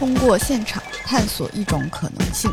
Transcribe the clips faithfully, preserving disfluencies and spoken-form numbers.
通过现场探索一种可能性。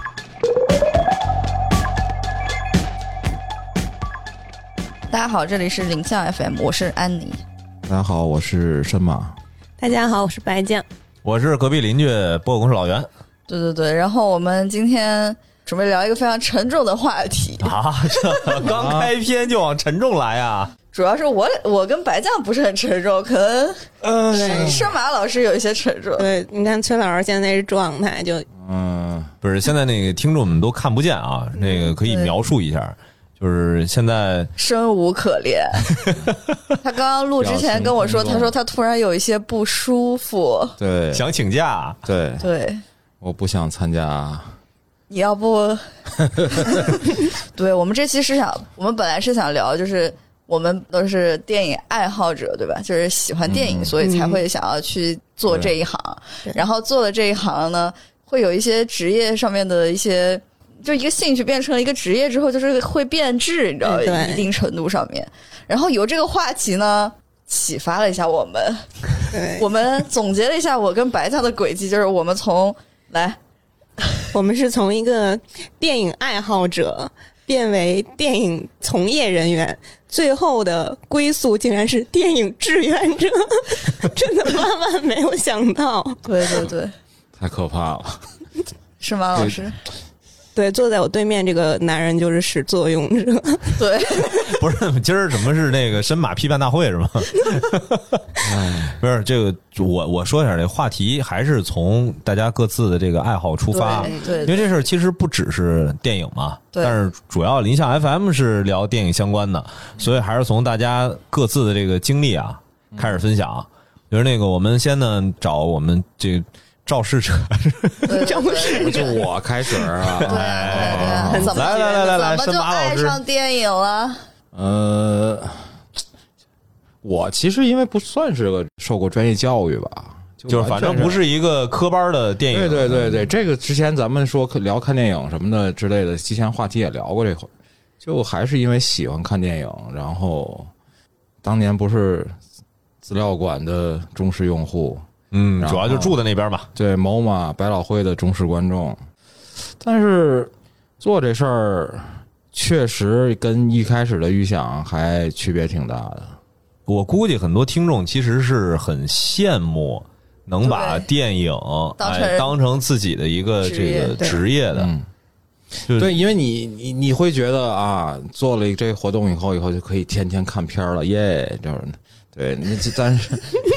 大家好，这里是零项 F M， 我是安妮。 大家好，我是申马。 大家好，我是白酱。 我是隔壁邻居播客公司老袁。 对对对，然后我们今天准备聊一个非常沉重的话题啊，这刚开篇就往沉重来啊！ 主要是我我跟白酱不是很沉重，可能呃， 申马老师有一些沉重。 对，你看崔老师现在这状态就， 嗯，不是，现在那个听众们都看不见啊，那个可以描述一下。就是现在生无可恋。他刚刚录之前跟我说，他说他突然有一些不舒服， 对， 想请假。 对对， 我不想参加。 你要不？对，我们这期是想，我们本来是想聊，就是我们都是电影爱好者，对吧？就是喜欢电影，嗯、所以才会想要去做这一行。然后做了这一行呢，会有一些职业上面的一些。就一个兴趣变成了一个职业之后，就是会变质，你知道吗？一定程度上面。然后有这个话题呢，启发了一下我们。 对， 我们总结了一下我跟白酱的轨迹，就是我们从来， 我们是从一个电影爱好者变为电影从业人员，最后的归宿竟然是电影志愿者，真的万万没有想到。 对对对， 太可怕了， 是吗，老师？ 对，坐在我对面这个男人就是始作俑者。 对， 不是，今儿怎么是那个申马批判大会是吗？不是这个，我我说一下这个话题，还是从大家各自的这个爱好出发。 对， 对， 对， 因为这事儿其实不只是电影嘛，但是主要林相 F M 是聊电影相关的，所以还是从大家各自的这个经历啊开始分享。就是那个，我们先呢找我们这。肇事者， 肇事者，就我开始啊！ 对对对，怎么来来来来来， 怎么就爱上电影了？ 呃，我其实因为不算是个受过专业教育吧， 就, 就是反正不是一个科班的电影。 对对对对，这个之前咱们说聊看电影什么的之类的，之前话题也聊过这回，就还是因为喜欢看电影，然后当年不是资料馆的忠实用户。 嗯，主要就住在那边嘛。 对 ，M O M A 百老汇的忠实观众，但是做这事儿确实跟一开始的预想还区别挺大的。 我估计很多听众其实是很羡慕能把电影当成、 哎、当成自己的一个这个职业的。 对，对，因为你你你会觉得啊，做了这个活动以后，以后就可以天天看片了，耶，就是对，你但是。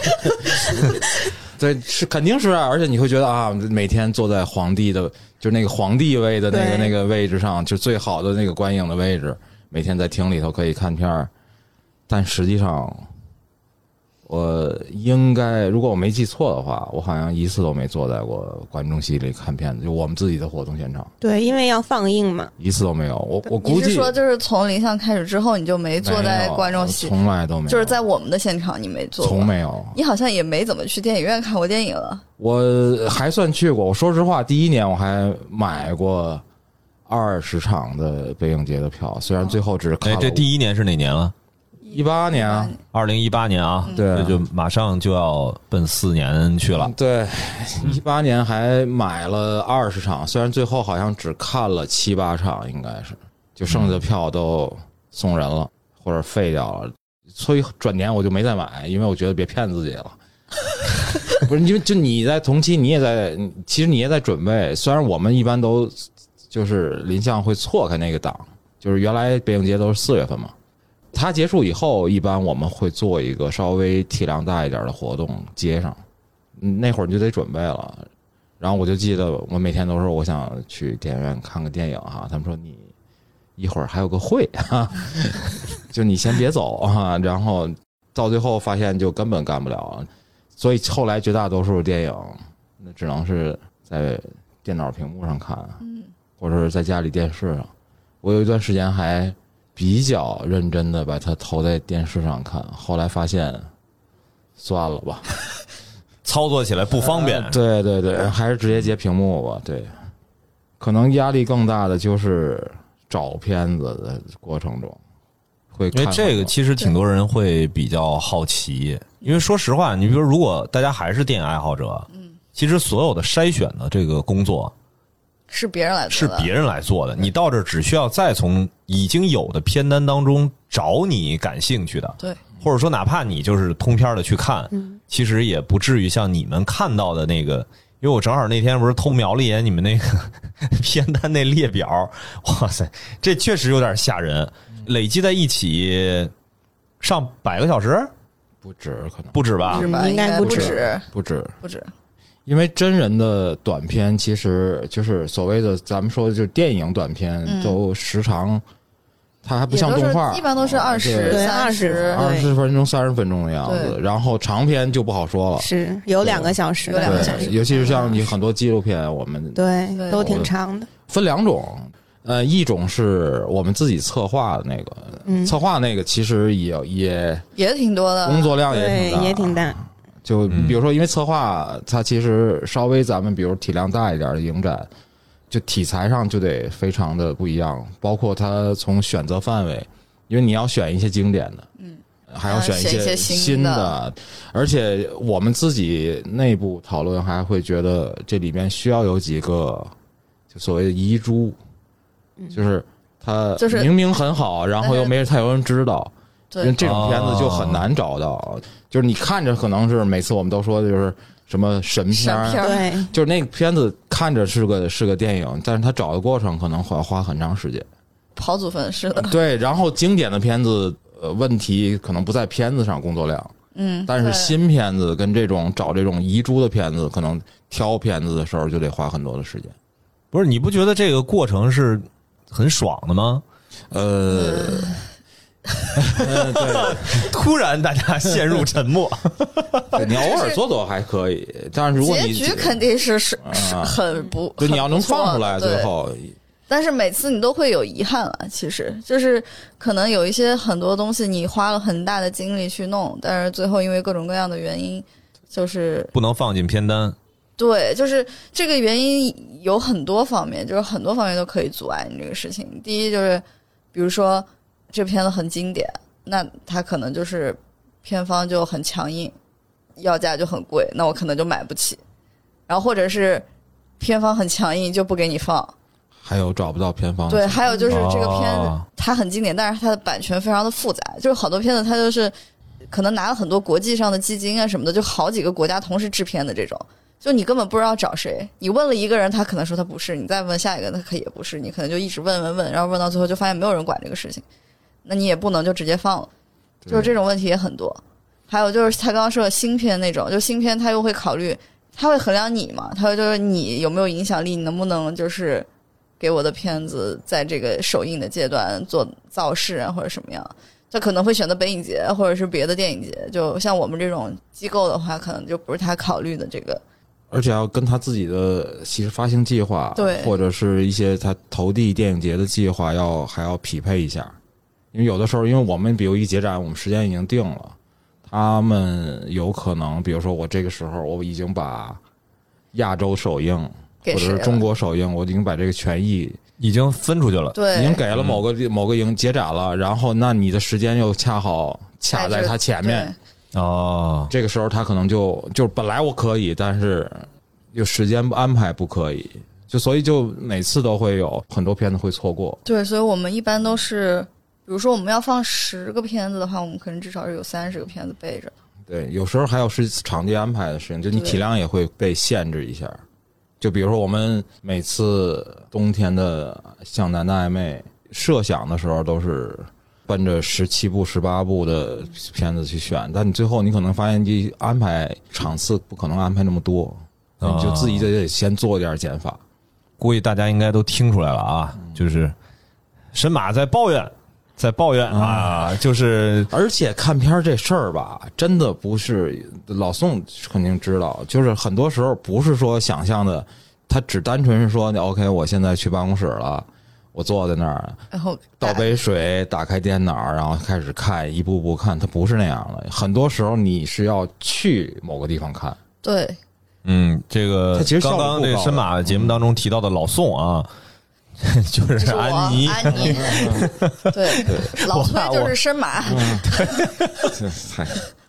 对，是肯定是啊，而且你会觉得啊，每天坐在皇帝的，就那个皇帝位的那个那个位置上，就最好的那个观影的位置，每天在厅里头可以看片儿。但实际上，我应该，如果我没记错的话，我好像一次都没坐在过观众席里看片子，就我们自己的活动现场。 对，因为要放映嘛， 一次都没有。我我估计你是说，就是从零项开始之后，你就没坐在观众席， 从来都没有， 就是在我们的现场你没坐过， 从没有。 你好像也没怎么去电影院看过电影了。 我还算去过，我说实话，第一年我还买过二十场的北影节的票，虽然最后只看了。 哎，这第一年是哪年了？ 一八年啊， 二零一八年啊， 对、嗯， 就马上就要奔四年去了。 对，一八年还买了二十场，虽然最后好像只看了七八场，应该是，就剩下的票都送人了、嗯、或者废掉了，所以转年我就没再买，因为我觉得别骗自己了。不是，因为就你在同期，你也在，其实你也在准备。虽然我们一般都就是林相会错开那个档，就是原来北影节都是四月份嘛。它结束以后，一般我们会做一个稍微体量大一点的活动接上，那会儿你就得准备了。然后我就记得我每天都说我想去电影院看个电影哈，他们说你一会儿还有个会哈，就你先别走哈。然后到最后发现就根本干不了，所以后来绝大多数电影那只能是在电脑屏幕上看，或者是在家里电视上。我有一段时间还比较认真的把它投在电视上看，后来发现算了吧， 操作起来不方便、 呃、对对对，还是直接截屏幕吧。对，可能压力更大的就是找片子的过程中会看， 因为这个其实挺多人会比较好奇，因为说实话，你比如如果大家还是电影爱好者，嗯， 其实所有的筛选的这个工作是别人来做的， 是别人来做的，你到这儿只需要再从已经有的片单当中找你感兴趣的， 对， 或者说哪怕你就是通篇的去看， 嗯， 其实也不至于像你们看到的那个，因为我正好那天不是偷瞄了一眼你们那个片单那列表，哇塞，这确实有点吓人，累积在一起上百个小时， 不止，可能不止吧？ 是吧？ 应该不止不止， 不止， 不止。 因为真人的短片其实就是所谓的咱们说的就是电影短片， 嗯、 都时长，它还不像动画， 一般都是二十、三十、 二十分钟、三十分钟的样子。然后长片就不好说了， 是有两个小时， 有两个小时， 尤其是像你很多纪录片，我们对都挺长的。 分两种，呃，一种是我们自己策划的那个， 嗯、 策划那个其实也也也挺多的， 工作量也挺大， 也挺大。 就比如说，因为策划它其实稍微咱们比如体量大一点的影展，就题材上就得非常的不一样，包括它从选择范围，因为你要选一些经典的， 嗯， 还要选一些新的，而且我们自己内部讨论还会觉得这里面需要有几个就所谓的遗珠，就是它就是明明很好，然后又没太有人知道。因为这种片子就很难找到， 哦、 就是你看着可能是每次我们都说的就是什么神片， 对， 就是那个片子看着是个是个电影，但是他找的过程可能会花很长时间。 跑组分是的， 对，然后经典的片子，呃，问题可能不在片子上工作量， 嗯， 但是新片子跟这种找这种遗珠的片子，可能挑片子的时候就得花很多的时间。 不是，你不觉得这个过程是很爽的吗？ 呃。 嗯，对，突然大家陷入沉默。 你偶尔做做还可以，但是如果你结局肯定是是是很不， 对，你要能放出来最后。 但是每次你都会有遗憾了，其实就是可能有一些很多东西你花了很大的精力去弄，但是最后因为各种各样的原因，就是不能放进片单。 对，就是这个原因有很多方面，就是很多方面都可以阻碍你这个事情。第一就是比如说。这片子很经典，那它可能就是片方就很强硬，要价就很贵，那我可能就买不起。然后或者是片方很强硬，就不给你放。 还有找不到片方。 对，还有就是这个片子、 哦、 它很经典，但是它的版权非常的复杂，就是好多片子它就是可能拿了很多国际上的基金啊什么的，就好几个国家同时制片的这种。就你根本不知道找谁，你问了一个人，他可能说他不是，你再问下一个，他可也不是，你可能就一直问问问，然后问到最后就发现没有人管这个事情。那你也不能就直接放了，就是这种问题也很多。还有就是他刚刚说的新片那种，就新片他又会考虑，他会衡量你嘛，他会就是你有没有影响力，你能不能就是给我的片子在这个首映的阶段做造势啊或者什么样，他可能会选择北影节或者是别的电影节，就像我们这种机构的话，可能就不是他考虑的这个。 而且要跟他自己的其实发行计划， 对， 或者是一些他投递电影节的计划要还要匹配一下。因为有的时候，因为我们比如一结展，我们时间已经定了，他们有可能，比如说我这个时候我已经把亚洲首映或者是中国首映，我已经把这个权益已经分出去了， 对， 已经给了某个、嗯、某个影结展了，然后那你的时间又恰好卡在他前面， 哦， 这个时候他可能就就本来我可以，但是有时间安排不可以，就所以就每次都会有很多片子会错过。 对，所以我们一般都是。比如说我们要放十个片子的话，我们可能至少是有三十个片子备着。 对，有时候还有是场地安排的事情，就你体量也会被限制一下。就比如说我们每次冬天的向南的暧昧设想的时候，都是奔着十七部、十八部的片子去选，但你最后你可能发现，你安排场次不可能安排那么多，你就自己得先做点减法。 估计大家应该都听出来了啊，就是神马在抱怨。在抱怨啊，就是， 而且看片这事儿吧，真的不是老宋肯定知道，就是很多时候不是说想象的，他只单纯是说 ，OK， 我现在去办公室了，我坐在那儿， 然后倒杯水，打开电脑，然后开始看，一步步看，它不是那样的。很多时候你是要去某个地方看。 对， 嗯，这个其实刚刚这深马节目当中提到的老宋啊。就是安妮， 安妮，对对，老崔就是深马。 嗯、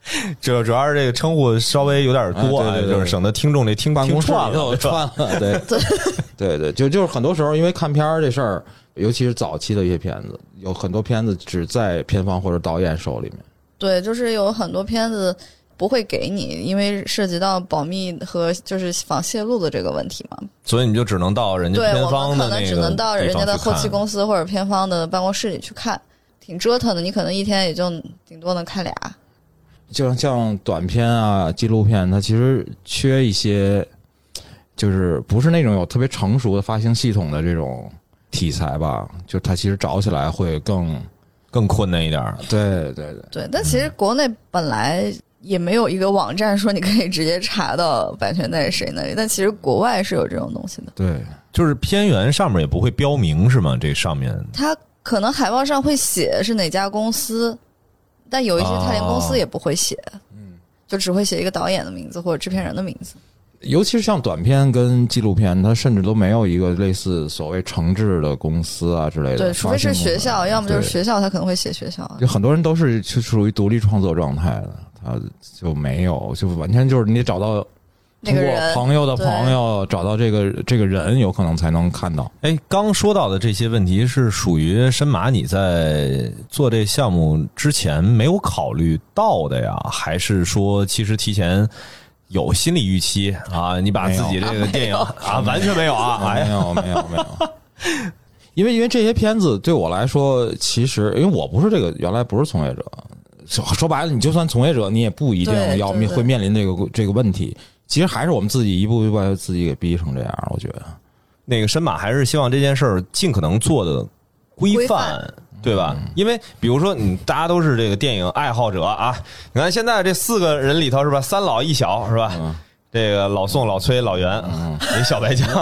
这主要是这个称呼稍微有点多， 啊、对对对， 就是省得听众这听办公室串了，串了，对对对对，就就是很多时候因为看片儿这事儿，尤其是早期的一些片子，有很多片子只在片方或者导演手里面。 对，就是有很多片子不会给你，因为涉及到保密和就是防泄露的这个问题嘛， 所以你就只能到人家片方的那个地方去看。对，我们可能只能到人家的后期公司或者片方的办公室里去看，挺折腾的。你可能一天也就顶多能看俩。 就像短片啊、纪录片，它其实缺一些，就是不是那种有特别成熟的发行系统的这种题材吧？就它其实找起来会更更困难一点。 对对对对，但其实国内本来也没有一个网站说你可以直接查到版权在谁那里，但其实国外是有这种东西的。 对， 就是片源上面也不会标明是吗？这上面它可能海报上会写是哪家公司。但有一些他连公司也不会写，嗯、哦，就只会写一个导演的名字或者制片人的名字。 尤其是像短片跟纪录片，它甚至都没有一个类似所谓承制的公司啊之类的。 对，除非是学校，要么就是学校，他可能会写学校。 就很多人都是属于独立创作状态的，他就没有，就完全就是你得找到。通过朋友的朋友找到这个这个人，有可能才能看到。 哎，刚说到的这些问题是属于申马你在做这项目之前没有考虑到的呀，还是说其实提前有心理预期啊？你把自己这个电影啊，完全没有啊？ 没有没有没有。因为因为这些片子对我来说，其实因为我不是这个原来不是从业者，说白了，你就算从业者，你也不一定要面会面临这个这个问题。其实还是我们自己一步一步把自己给逼成这样，我觉得。 那个申马还是希望这件事儿尽可能做的规范，对吧？嗯、因为比如说，你大家都是这个电影爱好者啊，你看现在这四个人里头是吧，三老一小是吧？嗯、这个老宋、老崔、老袁，嗯，小白酱，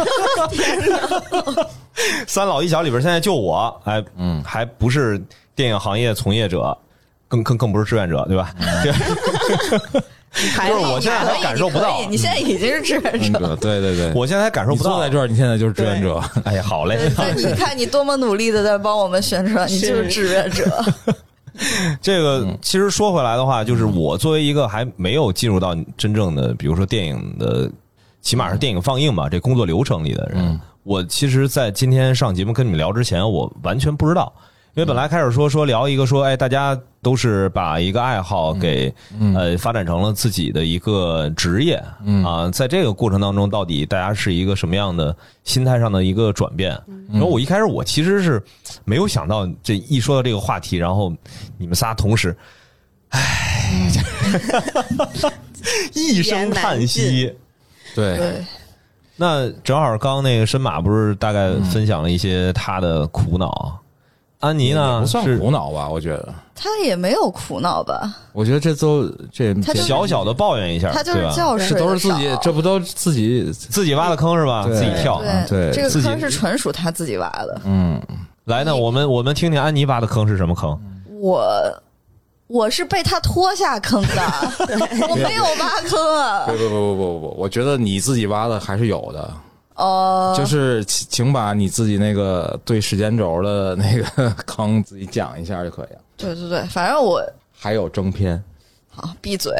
嗯、三老一小里边现在就我，哎，嗯，还不是电影行业从业者，更更更不是志愿者，对吧？嗯就是我现在还感受不到， 你现在已经是志愿者， 对对对， 我现在还感受不到。 坐在这儿，你现在就是志愿者。 哎呀，好嘞！ 你看你多么努力的在帮我们宣传，你就是志愿者。 这个其实说回来的话，就是我作为一个还没有进入到真正的，比如说电影的，起码是电影放映吧，这工作流程里的人，我其实，在今天上节目跟你们聊之前，我完全不知道。因为本来开始说说聊一个说，哎，大家都是把一个爱好给、嗯、呃发展成了自己的一个职业，嗯啊，在这个过程当中，到底大家是一个什么样的心态上的一个转变？嗯、然后我一开始我其实是没有想到，这一说到这个话题，然后你们仨同时，唉，嗯、一声叹息， 对。 对那正好刚那个申马不是大概分享了一些他的苦恼。安妮呢？ 不算苦恼吧，我觉得他也没有苦恼吧。 我觉得这都这小小的抱怨一下， 他就是觉睡， 都是自己，这不都自己自己挖的坑是吧？自己跳， 对， 这个坑是纯属他自己挖的。 嗯， 来呢，我们我们听听安妮挖的坑是什么坑？ 我我是被他拖下坑的，我没有挖坑啊！ 不不不不不不，我觉得你自己挖的还是有的。 哦、 呃，就是请把你自己那个对时间轴的那个坑自己讲一下就可以了。 对对对，反正我还有正片。 好，闭嘴。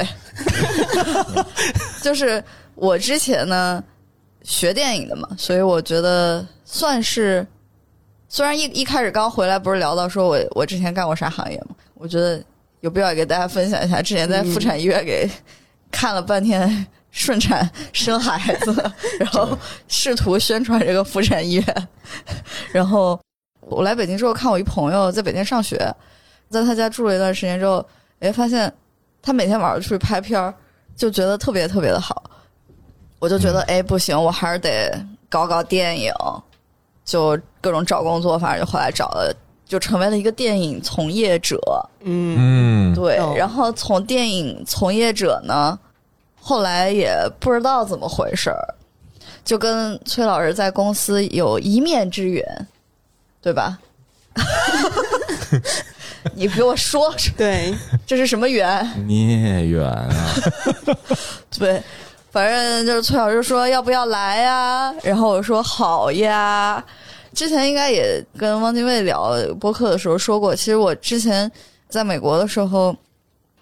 就是我之前呢学电影的嘛，所以我觉得算是，虽然一一开始刚回来不是聊到说我我之前干过啥行业嘛，我觉得有必要给大家分享一下，之前在妇产医院给看了半天。顺产生孩子，然后试图宣传这个妇产医院。然后我来北京之后，看我一朋友在北京上学，在他家住了一段时间之后，哎，发现他每天晚上出去拍片，就觉得特别特别的好。我就觉得，哎，不行，我还是得搞搞电影，就各种找工作，反正就后来找了，就成为了一个电影从业者。 嗯， 对。然后从电影从业者呢。后来也不知道怎么回事儿，就跟崔老师在公司有一面之缘，对吧？你给我说， 对， 这是什么缘？ 孽缘啊！ 对，反正就是崔老师说要不要来呀，然后我说好呀。之前应该也跟汪精卫聊播客的时候说过，其实我之前在美国的时候。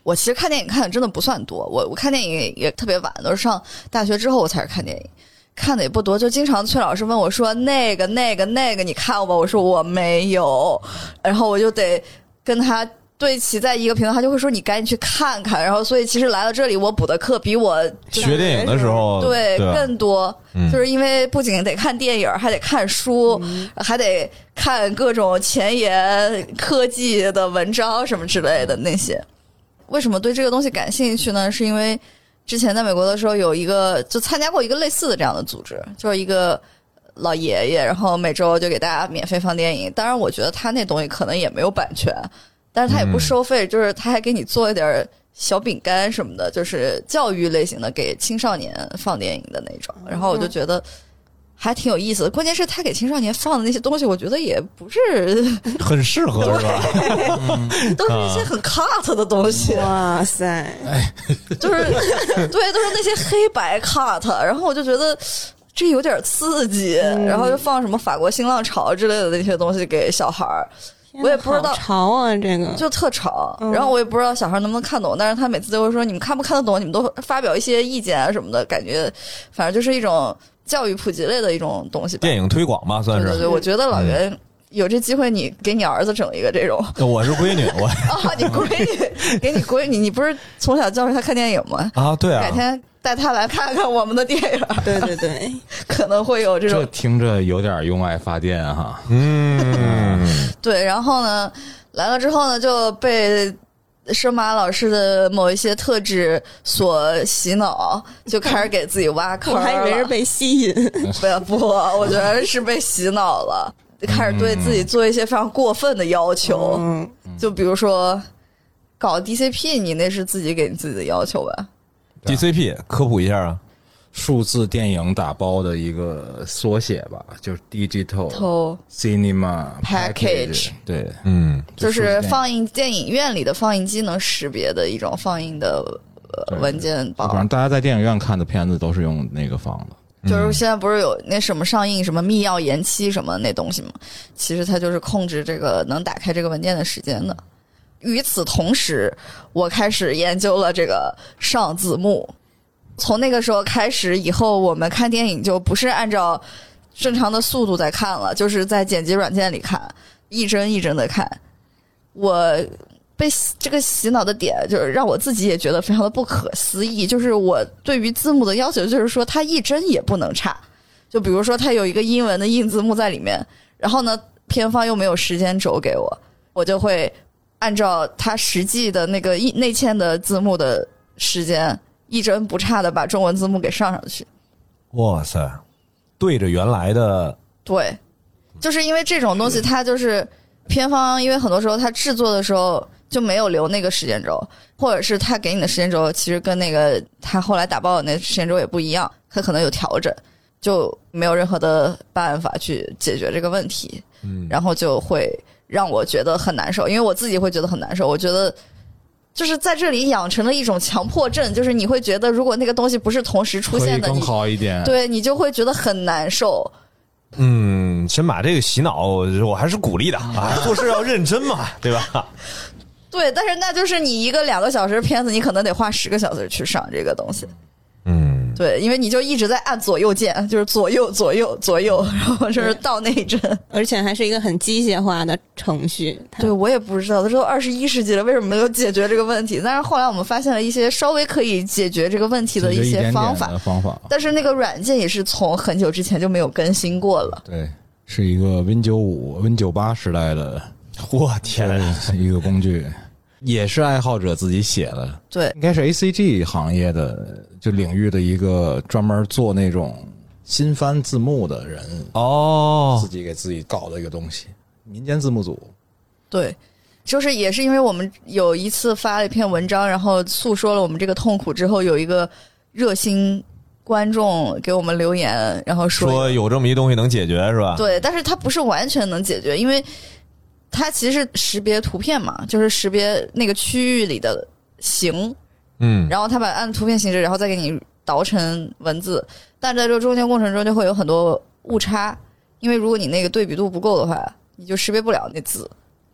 我其实看电影看的真的不算多，我我看电影也特别晚，都是上大学之后我才是看电影，看的也不多，就经常崔老师问我说那个那个那个你看过吧，我说我没有，然后我就得跟他对齐在一个频道，他就会说你赶紧去看看，然后所以其实来到这里我补的课比我学电影的时候对更多、 嗯、 就是因为不仅得看电影还得看书、嗯、还得看各种前沿科技的文章什么之类的那些。为什么对这个东西感兴趣呢？是因为之前在美国的时候有一个就参加过一个类似的这样的组织，就是一个老爷爷，然后每周就给大家免费放电影，当然我觉得他那东西可能也没有版权，但是他也不收费、嗯、就是他还给你做一点小饼干什么的，就是教育类型的给青少年放电影的那种，然后我就觉得还挺有意思的，关键是他给青少年放的那些东西我觉得也不是很适合是吧都是一些很 cut 的东西、 啊、哇塞就是对都是那些黑白 cut， 然后我就觉得这有点刺激、嗯、然后就放什么法国新浪潮之类的那些东西给小孩儿，我也不知道潮啊，这个就特潮、嗯、然后我也不知道小孩能不能看懂，但是他每次都会说你们看不看得懂，你们都发表一些意见啊什么的，感觉反正就是一种教育普及类的一种东西吧， 电影推广吧算是。 对对对，我觉得老袁、嗯、有这机会你给你儿子整一个这种。 我是闺女我啊，你闺女给你闺女，你不是从小教育她看电影吗？ 啊对啊， 改天带她来看看我们的电影。 对对对可能会有这种， 这听着有点用爱发电哈。 嗯对，然后呢来了之后呢就被生马老师的某一些特质所洗脑，就开始给自己挖坑了。 我还以为是被吸引。 不不，我觉得是被洗脑了，开始对自己做一些非常过分的要求、嗯、就比如说搞 D C P， 你那是自己给你自己的要求吧？ D C P 科普一下啊， 数字电影打包的一个缩写吧，就是 Digital Cinema Package。对， 嗯， 就是放映电影院里的放映机能识别的一种放映的、呃、文件包。 反正大家在电影院看的片子都是用那个放的。 就是现在不是有那什么上映什么密钥延期什么那东西吗？其实它就是控制这个能打开这个文件的时间的。与此同时，我开始研究了这个上字幕。从那个时候开始以后，我们看电影就不是按照正常的速度在看了，就是在剪辑软件里看，一帧一帧的看。我被这个洗脑的点就是让我自己也觉得非常的不可思议，就是我对于字幕的要求就是说它一帧也不能差，就比如说它有一个英文的硬字幕在里面，然后呢片方又没有时间轴给我，我就会按照它实际的那个内嵌的字幕的时间一帧不差的把中文字幕给上上去。 哇塞，对着原来的。 对，就是因为这种东西它就是片方因为很多时候它制作的时候就没有留那个时间轴，或者是他给你的时间轴其实跟那个他后来打包的那时间轴也不一样，他可能有调整，就没有任何的办法去解决这个问题。嗯，然后就会让我觉得很难受，因为我自己会觉得很难受。我觉得就是在这里养成了一种强迫症，就是你会觉得如果那个东西不是同时出现的， 可以更好一点， 对，你就会觉得很难受。 嗯，先把这个洗脑我还是鼓励的啊，做事要认真嘛，对吧？ 对，但是那就是你一个两个小时的片子，你可能得花十个小时去上这个东西。 嗯， 对，因为你就一直在按左右键，就是左右左右左右，然后就是到那一帧， 而且还是一个很机械化的程序。 对，我也不知道，他说二十一世纪了，为什么没有解决这个问题？但是后来我们发现了一些稍微可以解决这个问题的一些方法， 点点方法。 但是那个软件也是从很久之前就没有更新过了。 对，是一个 Win 九五、Win 九八时代的， 我天， 一个工具。也是爱好者自己写的， 对， 应该是 A C G 行业的就领域的一个专门做那种新番字幕的人哦， 自己给自己搞的一个东西，民间字幕组。 对，就是也是因为我们有一次发了一篇文章，然后诉说了我们这个痛苦之后，有一个热心观众给我们留言，然后说说有这么一东西能解决是吧？ 对，但是它不是完全能解决，因为它其实是识别图片嘛，就是识别那个区域里的形， 嗯， 然后它把按图片形式，然后再给你导成文字，但在这个中间过程中就会有很多误差，因为如果你那个对比度不够的话，你就识别不了那字。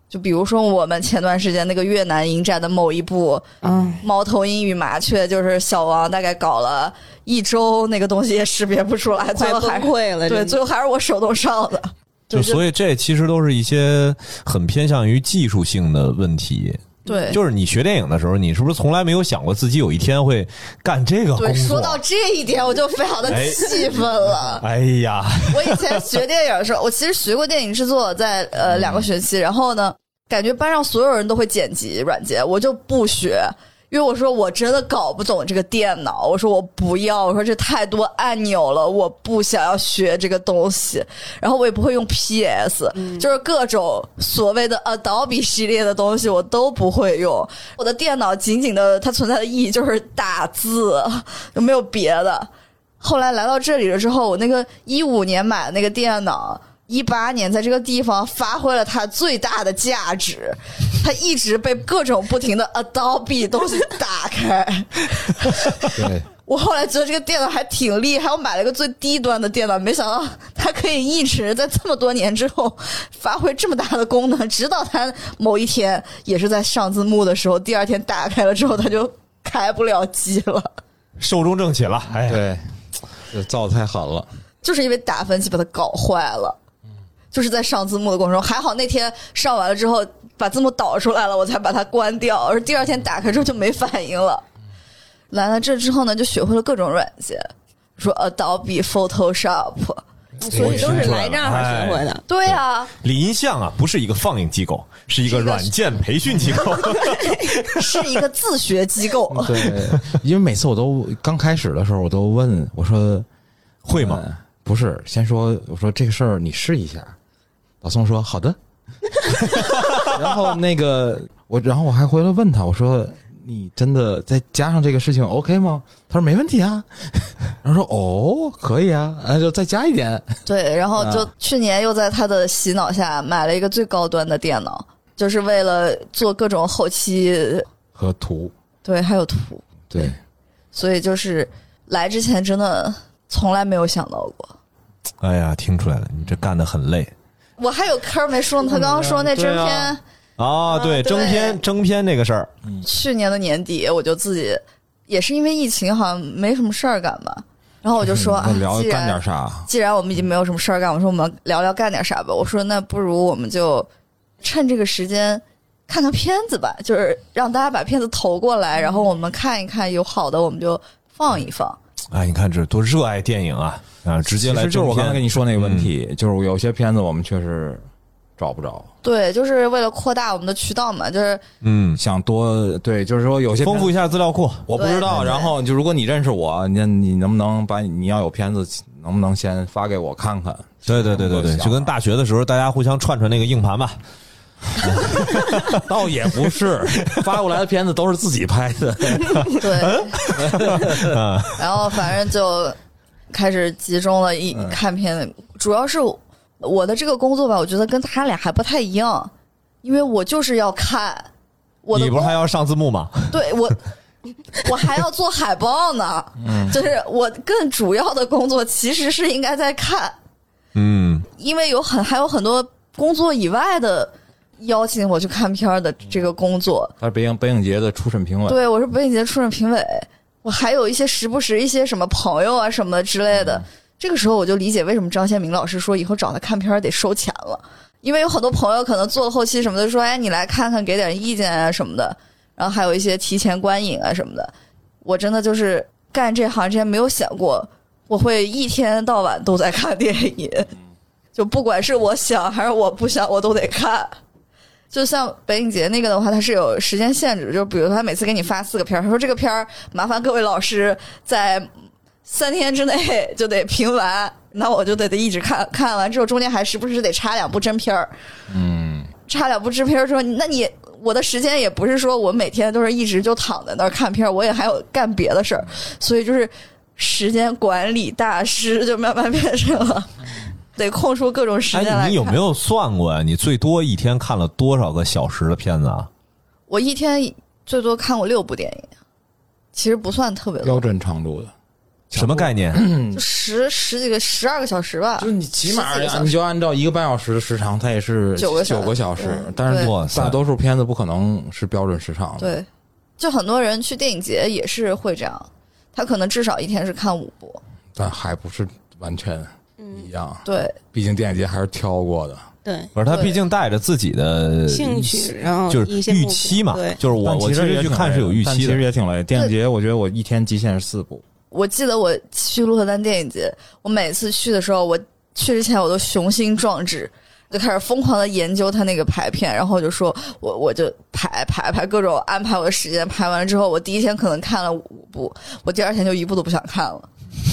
就比如说我们前段时间那个越南影展的某一部，嗯，猫头鹰与麻雀，就是小王大概搞了一周，那个东西也识别不出来，最后还崩溃了。 对，最后还是我手动上的。 就所以这其实都是一些很偏向于技术性的问题。 对， 就是你学电影的时候，你是不是从来没有想过自己有一天会干这个工作？ 对，说到这一点，我就非常的气愤了。 哎呀， 我以前学电影的时候，我其实学过电影制作，在呃两个学期，然后呢，感觉班上所有人都会剪辑软件，我就不学。因为我说我真的搞不懂这个电脑，我说我不要，我说这太多按钮了，我不想要学这个东西。然后我也不会用 P S，嗯，就是各种所谓的 Adobe 系列的东西我都不会用。我的电脑仅仅的它存在的意义就是打字，就没有别的。后来来到这里了之后，我那个一五年买的那个电脑，一八年在这个地方发挥了它最大的价值，它一直被各种不停的 Adobe 东西打开。 对， 我后来觉得这个电脑还挺厉害，我买了一个最低端的电脑，没想到它可以一直在这么多年之后发挥这么大的功能，直到它某一天也是在上字幕的时候，第二天打开了之后它就开不了机了， 寿终正寝了。哎， 对，这造的太狠了， 就是因为打分器把它搞坏了。就是在上字幕的过程中，还好那天上完了之后把字幕导出来了，我才把它关掉，而第二天打开之后就没反应了。来了这之后呢，就学会了各种软件，说 Adobe Photoshop， 所以都是来这儿学会的。 哎、对啊， 李银象啊，不是一个放映机构，是一个软件培训机构， 是一个自学机构。 对，因为每次我都刚开始的时候，我都问我说会吗？ 嗯、不是，先说我说这个事儿你试一下。老宋说好的，然后那个我，然后我还回来问他，我说你真的再加上这个事情 OK 吗？他说没问题啊，然后说哦可以啊，那就再加一点。 对，然后就去年又在他的洗脑下买了一个最高端的电脑，就是为了做各种后期和图， 对，还有图， 对， 所以就是来之前真的从来没有想到过。 哎呀，听出来了，你这干得很累。 我还有坑没说呢，他刚刚说那征片啊、哦，对，征片征片这个事儿， 去年的年底我就自己也是因为疫情好像没什么事儿干吧，然后我就说啊， 聊干点啥？ 既然我们已经没有什么事儿干，我说我们聊聊干点啥吧。我说那不如我们就趁这个时间看看片子吧，就是让大家把片子投过来，然后我们看一看，有好的我们就放一放。 哎，你看这多热爱电影啊！啊，直接来， 就是我刚才跟你说那个问题，嗯、就是有些片子我们确实找不着。 对，就是为了扩大我们的渠道嘛，就是嗯，想多对，就是说有些丰富一下资料库。 我不知道，然后就如果你认识我，你你能不能把你要有片子，能不能先发给我看看？ 对对对对对，就跟大学的时候大家互相串串那个硬盘吧。 倒也不是，发过来的片子都是自己拍的。 对，然后反正就开始集中了一看片子，主要是我的这个工作吧，我觉得跟他俩还不太一样，因为我就是要看。我的你不是还要上字幕吗？ 对，我我还要做海报呢。嗯，就是我更主要的工作其实是应该在看。 嗯， 因为有很还有很多工作以外的。邀请我去看片的这个工作， 他是北影北影节的初审评委。 对，我是北影节初审评委，我还有一些时不时一些什么朋友啊什么之类的。嗯、这个时候我就理解为什么张先明老师说以后找他看片得收钱了，因为有很多朋友可能做了后期什么的，说哎你来看看给点意见啊什么的，然后还有一些提前观影啊什么的。我真的就是干这行之前没有想过我会一天到晚都在看电影，就不管是我想还是我不想我都得看。就像北影节那个的话，它是有时间限制，就比如他每次给你发四个片儿，他说这个片儿麻烦各位老师在三天之内就得评完，那我就得得一直看，看完之后中间还时不时得插两部真片儿， 嗯， 插两部真片儿之后，那你我的时间也不是说我每天都是一直就躺在那儿看片儿，我也还有干别的事儿，所以就是时间管理大师就慢慢变成了。得空出各种时间来看。 哎，你有没有算过呀？你最多一天看了多少个小时的片子啊？ 我一天最多看过六部电影，其实不算特别多。 标准长度的。 什么概念？ 就十十几个十二个小时吧， 就是你起码你就按照一个半小时的时长，它也是九个九个小时，但是大多数片子不可能是标准时长的。 对，就很多人去电影节也是会这样，他可能至少一天是看五部， 但还不是完全一样。 嗯、对， 毕竟电影节还是挑过的。 对， 可是他毕竟带着自己的兴趣，然后就是预期嘛，就是我我其实去看是有预期的， 其实也挺累。电影节我觉得我一天极限是四部。 我记得我去鹿特丹电影节，我每次去的时候，我去之前我都雄心壮志，就开始疯狂的研究他那个排片，然后我就说我我就排排排各种安排我的时间，排完了之后，我第一天可能看了五部，我第二天就一部都不想看了。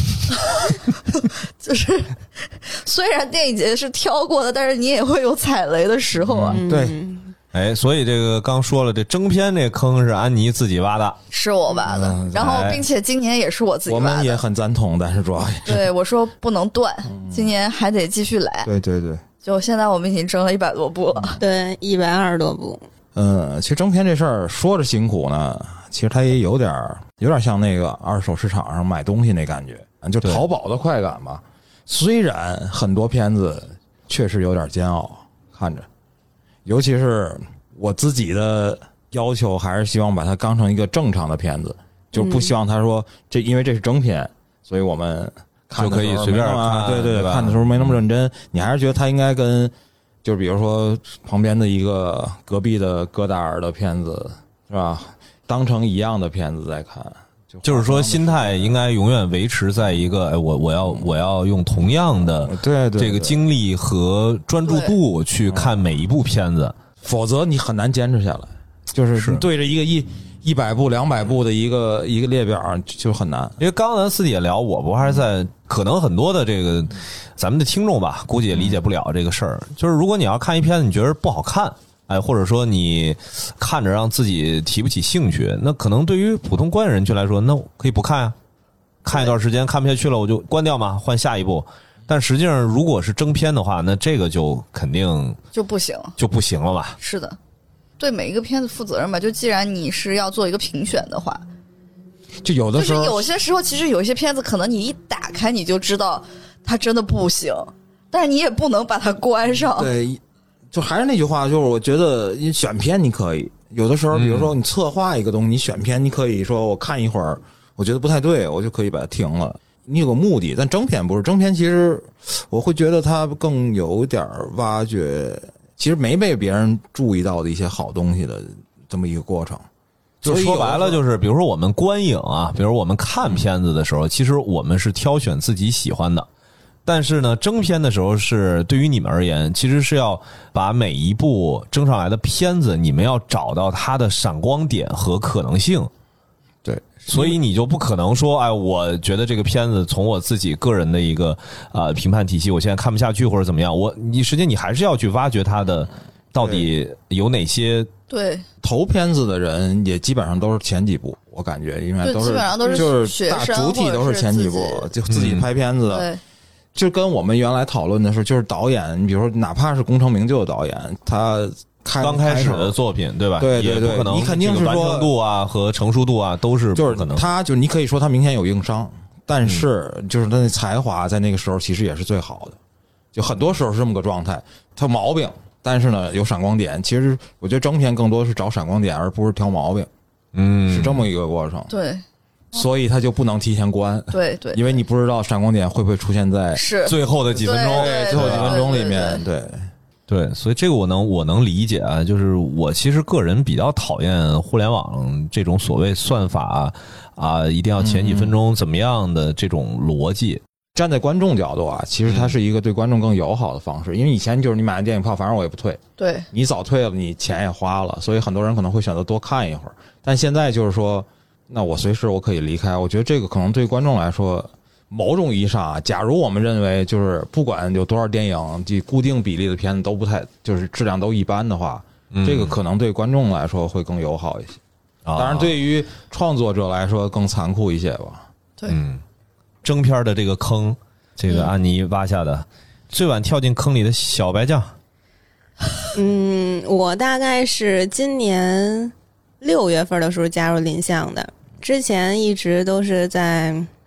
就是虽然电影节是挑过的，但是你也会有踩雷的时候啊。 嗯、对。 哎，所以这个刚说了，这征片这坑是安妮自己挖的， 是我挖的，嗯、然后并且今年也是我自己挖的。 我们也很赞同，但是主要对我说不能断，嗯、今年还得继续来。 对对对， 就现在我们已经征了一百多部了， 嗯、对，一百二十多部。 嗯，其实征片这事儿说着辛苦呢，其实它也有点有点像那个二手市场上买东西那感觉，就淘宝的快感吧。虽然很多片子确实有点煎熬，看着。尤其是我自己的要求，还是希望把它当成一个正常的片子，就不希望他说这因为这是征片，所以我们看就可以随便看， 对对对，看的时候没那么认真。你还是觉得他应该跟，就是比如说旁边的一个隔壁的戈达尔的片子是吧，当成一样的片子在看。就就是说，心态应该永远维持在一个，哎，我我要我要用同样的对对这个精力和专注度去看每一部片子， 否则你很难坚持下来。就是你对着一个一一百部、两百部的一个一个列表，就很难。 因为刚刚咱私底下聊，我不还是在可能很多的这个咱们的听众吧，估计也理解不了这个事儿。就是如果你要看一片子，你觉得不好看。哎，或者说你看着让自己提不起兴趣，那可能对于普通观影人群来说，那可以不看啊，看一段时间看不下去了，我就关掉嘛，换下一部。但实际上，如果是征片的话，那这个就肯定就不行， 就不行了吧？ 是的，对每一个片子负责任吧。就既然你是要做一个评选的话， 就有的时候， 就是有些时候，其实有一些片子可能你一打开你就知道它真的不行，但是你也不能把它关上。 对。就还是那句话，就是我觉得你选片你可以，有的时候比如说你策划一个东西，你选片你可以说我看一会儿我觉得不太对，我就可以把它停了，你有个目的。但征片不是，征片其实我会觉得它更有点挖掘其实没被别人注意到的一些好东西的这么一个过程。 就说白了就是比如说我们观影啊，比如我们看片子的时候，其实我们是挑选自己喜欢的，但是呢，征片的时候是对于你们而言，其实是要把每一部征上来的片子，你们要找到它的闪光点和可能性。 对， 所以你就不可能说，哎，我觉得这个片子从我自己个人的一个呃评判体系，我现在看不下去或者怎么样，我你实际你还是要去挖掘它的到底有哪些。 对， 投片子的人也基本上都是前几部，我感觉应该都是基本上都是就是大主体都是前几部，就自己拍片子的。 对。 就跟我们原来讨论的是，就是导演，你比如说哪怕是功成名就的导演，他开刚开始的作品，对吧？ 对对对， 也不可能你肯定是说完成度啊和成熟度啊都是不可能。 就是他，就你可以说他明显有硬伤，但是就是他的才华在那个时候其实也是最好的，就很多时候是这么个状态。他毛病，但是呢有闪光点。其实我觉得征片更多是找闪光点，而不是挑毛病。 嗯， 是这么一个过程。 对。 所以他就不能提前关， 对对， 因为你不知道闪光点会不会出现在是最后的几分钟， 对，最后几分钟里面，对对，所以这个我能我能理解啊，就是我其实个人比较讨厌互联网这种所谓算法啊，一定要前几分钟怎么样的这种逻辑。 站在观众角度啊，其实它是一个对观众更友好的方式，因为以前就是你买了电影票，反正我也不退， 对， 你早退了，你钱也花了，所以很多人可能会选择多看一会儿。但现在就是说。那我随时我可以离开，我觉得这个可能对观众来说，某种意义上啊，假如我们认为就是不管有多少电影，这固定比例的片子都不太，就是质量都一般的话，嗯、这个可能对观众来说会更友好一些。当然，对于创作者来说更残酷一些吧。 对， 嗯，征片的这个坑，这个安妮挖下的，嗯、最晚跳进坑里的小白酱。 嗯，我大概是今年六月份的时候加入林相的。之前一直都是在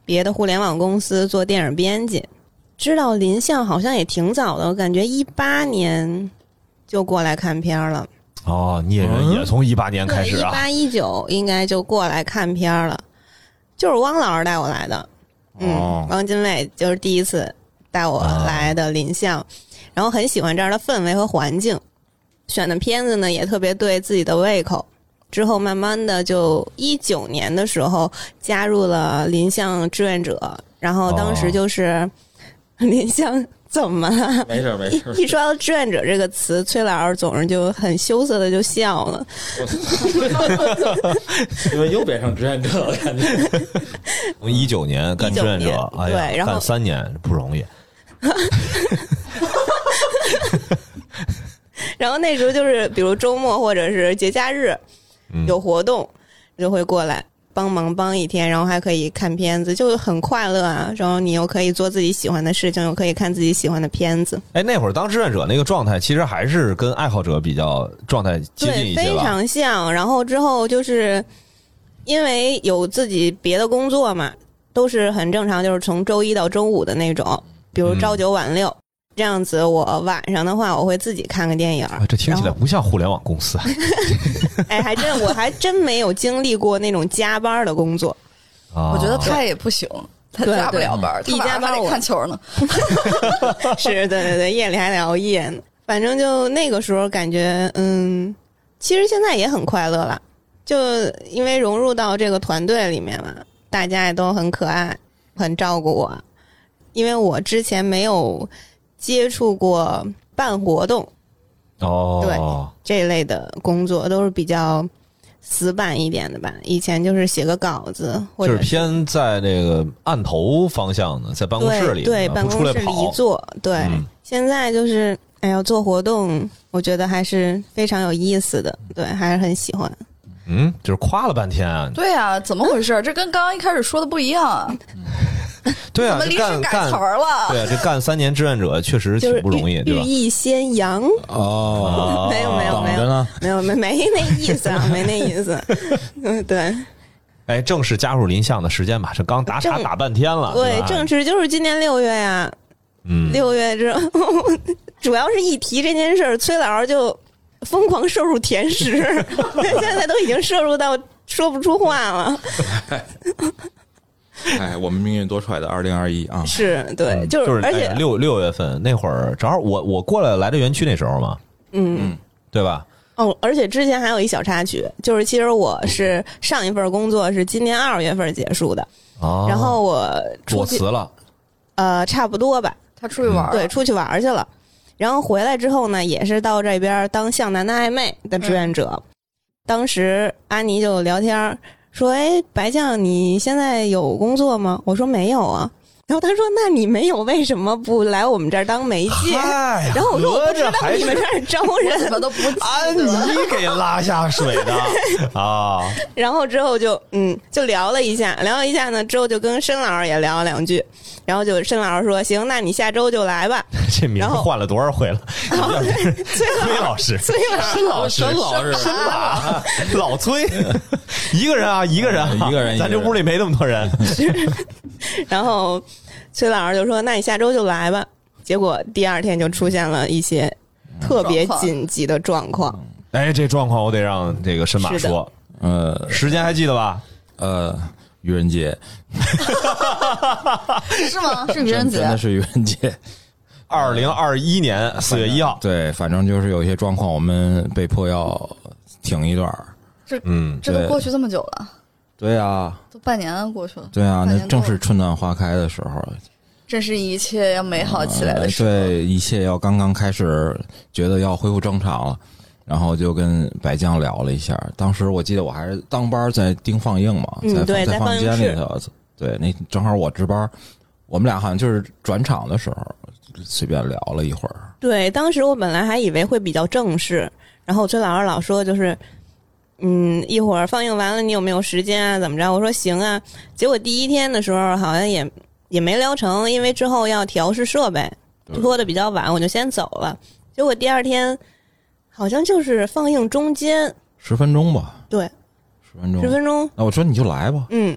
别的互联网公司做电影编辑。知道林相好像也挺早的，我感觉一八年就过来看片了。 哦，聂人也从一八年开始啊， 一八一九应该就过来看片了，就是汪老师带我来的。嗯， 哦、 汪精卫就是第一次带我来的林相，然后很喜欢这儿的氛围和环境，选的片子呢也特别对自己的胃口。之后慢慢的就一九年的时候加入了林相志愿者，然后当时就是、哦、林相怎么了？ 没事没事。 一说到志愿者这个词，崔老师总是就很羞涩的就笑了。 因为又变成志愿者了，感觉。 从一九年干志愿者，哎呀， 对，然后干三年不容易。 然后那时候就是比如周末或者是节假日有活动、嗯、就会过来帮忙帮一天，然后还可以看片子，就很快乐啊。然后你又可以做自己喜欢的事情，又可以看自己喜欢的片子。 哎，那会儿当志愿者那个状态其实还是跟爱好者比较状态接近一些吧， 对，非常像。然后之后就是因为有自己别的工作嘛，都是很正常，就是从周一到周五的那种，比如朝九晚六、嗯、这样子。我晚上的话我会自己看个电影、 啊、这听起来不像互联网公司。 哎，还真我还真没有经历过那种加班的工作、 哦、我觉得他也不行，他加不了班， 一加班我看球呢。 是，对对对，夜里还得熬夜呢。反正就那个时候感觉嗯，其实现在也很快乐了，就因为融入到这个团队里面嘛，大家也都很可爱，很照顾我。因为我之前没有接触过办活动， 哦， 对，这一类的工作都是比较死板一点的吧。以前就是写个稿子，或者是, 就是偏在这个案头方向的，在办公室里， 对，对，办公室里做。对、嗯，现在就是哎呀，做活动，我觉得还是非常有意思的，对，还是很喜欢。 嗯，就是夸了半天啊。 对啊，怎么回事？这跟刚刚一开始说的不一样啊。 对啊， 怎么临时改词儿了？ 对啊，这干三年志愿者确实挺不容易，对吧？ 寓意先扬哦， 没有没有没有呢， 没有没没那意思啊，没那意思。嗯，对。 哎，正式加入林相的时间吧，这刚打卡打半天了。 对，正式就是今年六月呀。嗯，六月之后，主要是一提这件事儿，崔老师就疯狂摄入甜食，现在都已经摄入到说不出话了。 哎，我们命运多舛的二零二一啊！ 是对，嗯、就是， 就是， 而且六六月份那会儿，正好我我过来来的园区那时候嘛， 嗯， 对吧？ 哦，而且之前还有一小插曲，就是其实我是上一份工作是今年二月份结束的，哦，然后我裸辞了， 呃，差不多吧， 他出去玩、嗯， 对，出去玩去了，然后回来之后呢，也是到这边当向南的暧昧的志愿者，嗯、当时安妮就聊天。说哎，白酱，你现在有工作吗？我说没有啊。然后他说：“那你没有，为什么不来我们这儿当媒介？”然后我说：“我不知道你们这儿招人， 怎么都不记得。” 安妮给拉下水的啊。 然后之后就嗯，就聊了一下，聊了一下呢，之后就跟申老师也聊了两句，然后就申老师说：“行，那你下周就来吧。” 这名字换了多少回了？崔老师， 崔老师， 申老师，申老师，老崔，一个人啊，一个人、啊， 一个人， 咱这屋里没那么多人。 然后崔老师就说：“那你下周就来吧。”结果第二天就出现了一些特别紧急的状况。 哎，这状况我得让这个申马说。呃，时间还记得吧？ 呃，愚人节是吗？是愚人节， 真的是愚人节。 二零二一年四月一号， 对，反正就是有一些状况，我们被迫要停一段。 这嗯，这都过去这么久了。 对啊， 都半年过去了。 对啊，那正是春暖花开的时候， 正是一切要美好起来的时候。 呃、对，一切要刚刚开始，觉得要恢复正常了，然后就跟白酱聊了一下。当时我记得我还是当班在盯放映嘛， 嗯、 在对在房间里头，对，那正好我值班，我们俩好像就是转场的时候随便聊了一会儿。 对，当时我本来还以为会比较正式，然后崔老师老说就是。嗯，一会儿放映完了，你有没有时间啊？怎么着？我说行啊。结果第一天的时候好像也也没聊成，因为之后要调试设备，拖得比较晚，我就先走了。结果第二天好像就是放映中间十分钟吧？ 对， 十分钟， 十分钟。 那我说你就来吧。 嗯，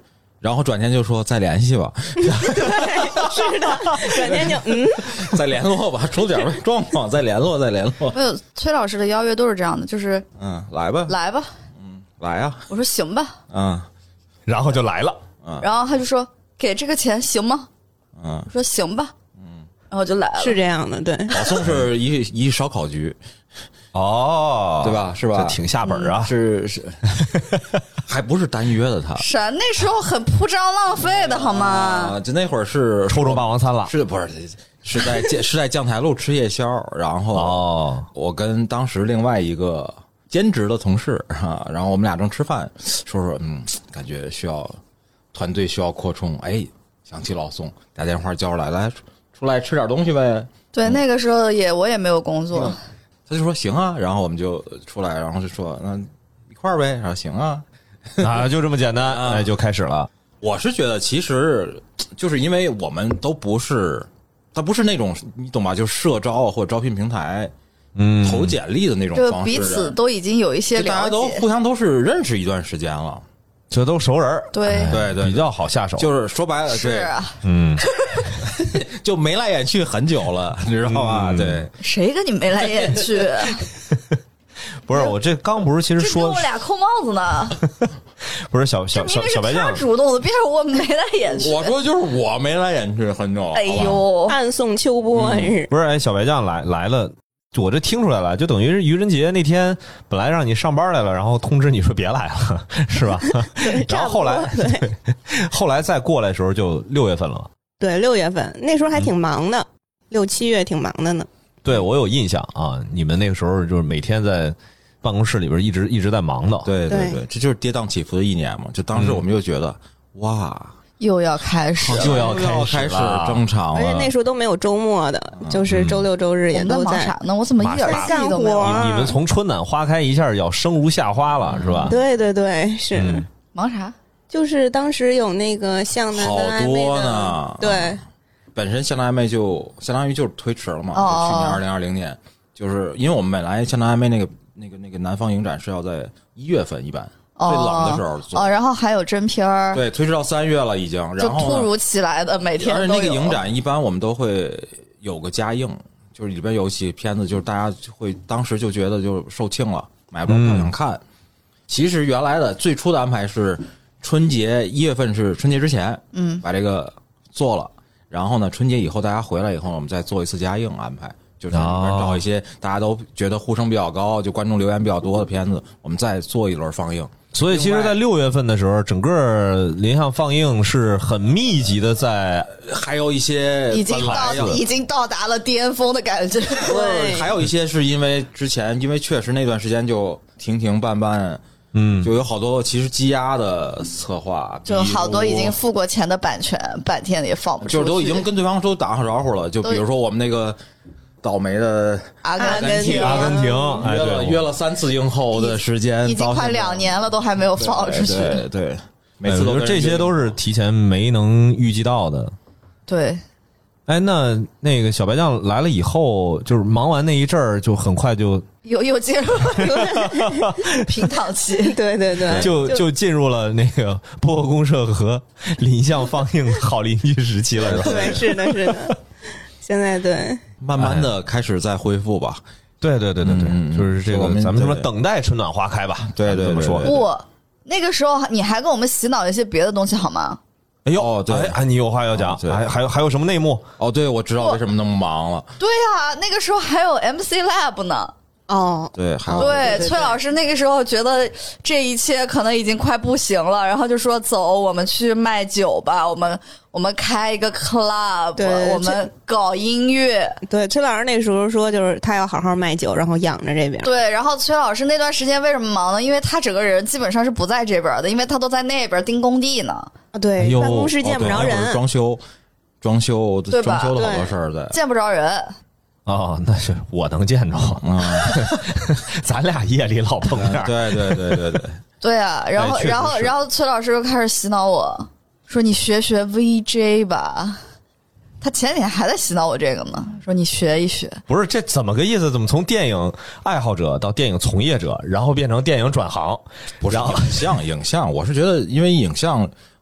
然后转天就说再联系吧， 对，是的，转天就嗯， 再联络吧，出点状况再联络再联络。 没有，崔老师的邀约都是这样的，就是嗯，来吧， 来吧， 嗯，来呀、啊， 我说行吧， 嗯， 然后就来了， 嗯， 然后他就说给这个钱行吗？ 嗯， 我说行吧，嗯，然后就来了， 是这样的，对。 老宋是一一烧烤局， 哦， 对吧？是吧？ 这挺下本啊， 是是，还不是单约的他。 是啊，那时候很铺张浪费的好吗？ 啊，就那会儿是抽中霸王餐了， 是不是？是在是在将台路吃夜宵，然后哦， 我跟当时另外一个兼职的同事啊，然后我们俩正吃饭，说说嗯，感觉需要团队需要扩充，哎，想起老宋，打电话叫出来，来出来吃点东西呗。 对，那个时候也我也没有工作， 嗯、他就说行啊，然后我们就出来，然后就说那一块儿呗，然后行啊， 啊，就这么简单，哎，就开始了。 我是觉得其实就是因为我们都不是。它不是那种你懂吧？就社招或者招聘平台，嗯，投简历的那种方式， 就彼此都已经有一些了解， 大家都互相都是认识一段时间了， 这都熟人， 对对对， 比较好下手。 就是说白了， 是啊， 嗯， 就眉来眼去很久了，你知道吗？嗯、对， 谁跟你眉来眼去？ 不是我这刚不是其实说我俩扣帽子呢。 不是小小小小白酱主动的，别是我眉来眼去。 我说就是我眉来眼去很久了。 哎呦， 暗送秋波日、 嗯、不是哎，小白酱来来了，我这听出来了，就等于是愚人节那天本来让你上班来了，然后通知你说别来了，是吧？然后后来对，后来再过来的时候就六月份了。 对，六月份那时候还挺忙的，嗯、六七月挺忙的呢。 对，我有印象啊，你们那个时候就是每天在办公室里边一直一直在忙的。 对对对，这就是跌宕起伏的一年嘛。就当时我们就觉得，嗯、哇， 又要开始， 又要开始正常了。 而且那时候都没有周末的，嗯、就是周六周日也都在。 我忙啥呢？我怎么一点干活？ 你你们从春暖花开一下要生如夏花了，是吧？ 对对对，是。 嗯、忙啥？ 就是当时有那个向南的好多呢， 对。 本身向南暧昧就相当于就是推迟了嘛， 哦、 去年二零二零年，就是因为我们本来向南暧昧那个那个那个南方影展是要在一月份一般、哦、最冷的时候做哦，然后还有真片儿， 对，推迟到三月了已经，然后就突如其来的每天都有。 而且那个影展一般我们都会有个加映，就是里边有几片子，就是大家会当时就觉得就售罄了，买不到票想看。嗯、其实原来的最初的安排是春节一月份是春节之前，嗯，把这个做了。然后呢，春节以后大家回来以后，我们再做一次加映安排，就是里边找一些大家都觉得呼声比较高、就观众留言比较多的片子，我们再做一轮放映。 所以，其实，在六月份的时候，整个联想放映是很密集的在， 在还有一些已经到已经到达了巅峰的感觉。 对，还有一些是因为之前，因为确实那段时间就停停办办。嗯，就有好多其实积压的策划， 就好多已经付过钱的版权，半天也放不出去， 就是都已经跟对方都打好招呼了。就比如说我们那个倒霉的阿根廷， 阿根廷约了约了三次映后的时间， 已经快两年了，都还没有放出去。 对 对, 对，每次都这些都是提前没能预计到的。 对。 哎，那那个小白酱来了以后，就是忙完那一阵儿，就很快就又又进入了平躺期， 对对对， 就就进入了那个播客公社和林相放映好邻居时期了，是吧？ 对，是的，是的。现在对， 慢慢的开始再恢复吧。 对对对对对， 嗯、 就是这个咱们说等待春暖花开吧。 对对， 这么说。 不，那个时候你还跟我们洗脑一些别的东西好吗？ 哎呦， 哦，对， 哎，你有话要讲，还还有还有什么内幕？ 哦，对，我知道为什么那么忙了。 对呀、啊，那个时候还有 M C Lab 呢。 哦， 对，还有对，崔老师那个时候觉得这一切可能已经快不行了，然后就说走，我们去卖酒吧，我们我们开一个 club， 对， 我们搞音乐。 对，崔老师那时候说就是他要好好卖酒，然后养着这边。 对，然后崔老师那段时间为什么忙呢？因为他整个人基本上是不在这边的，因为他都在那边盯工地呢。 啊，对，办公室见不着人， 哦、装修装修装修的好多事儿在， 见不着人。 哦，那是我能见着，嗯，咱俩夜里老碰面， 对对对对对， 对啊，然后然后然后崔老师又开始洗脑我说你学学 V J 吧，他前几天还在洗脑我这个呢，说你学一学。 不是，这怎么个意思？怎么从电影爱好者到电影从业者，然后变成电影转行？ 不是影像，影像，我是觉得因为影像。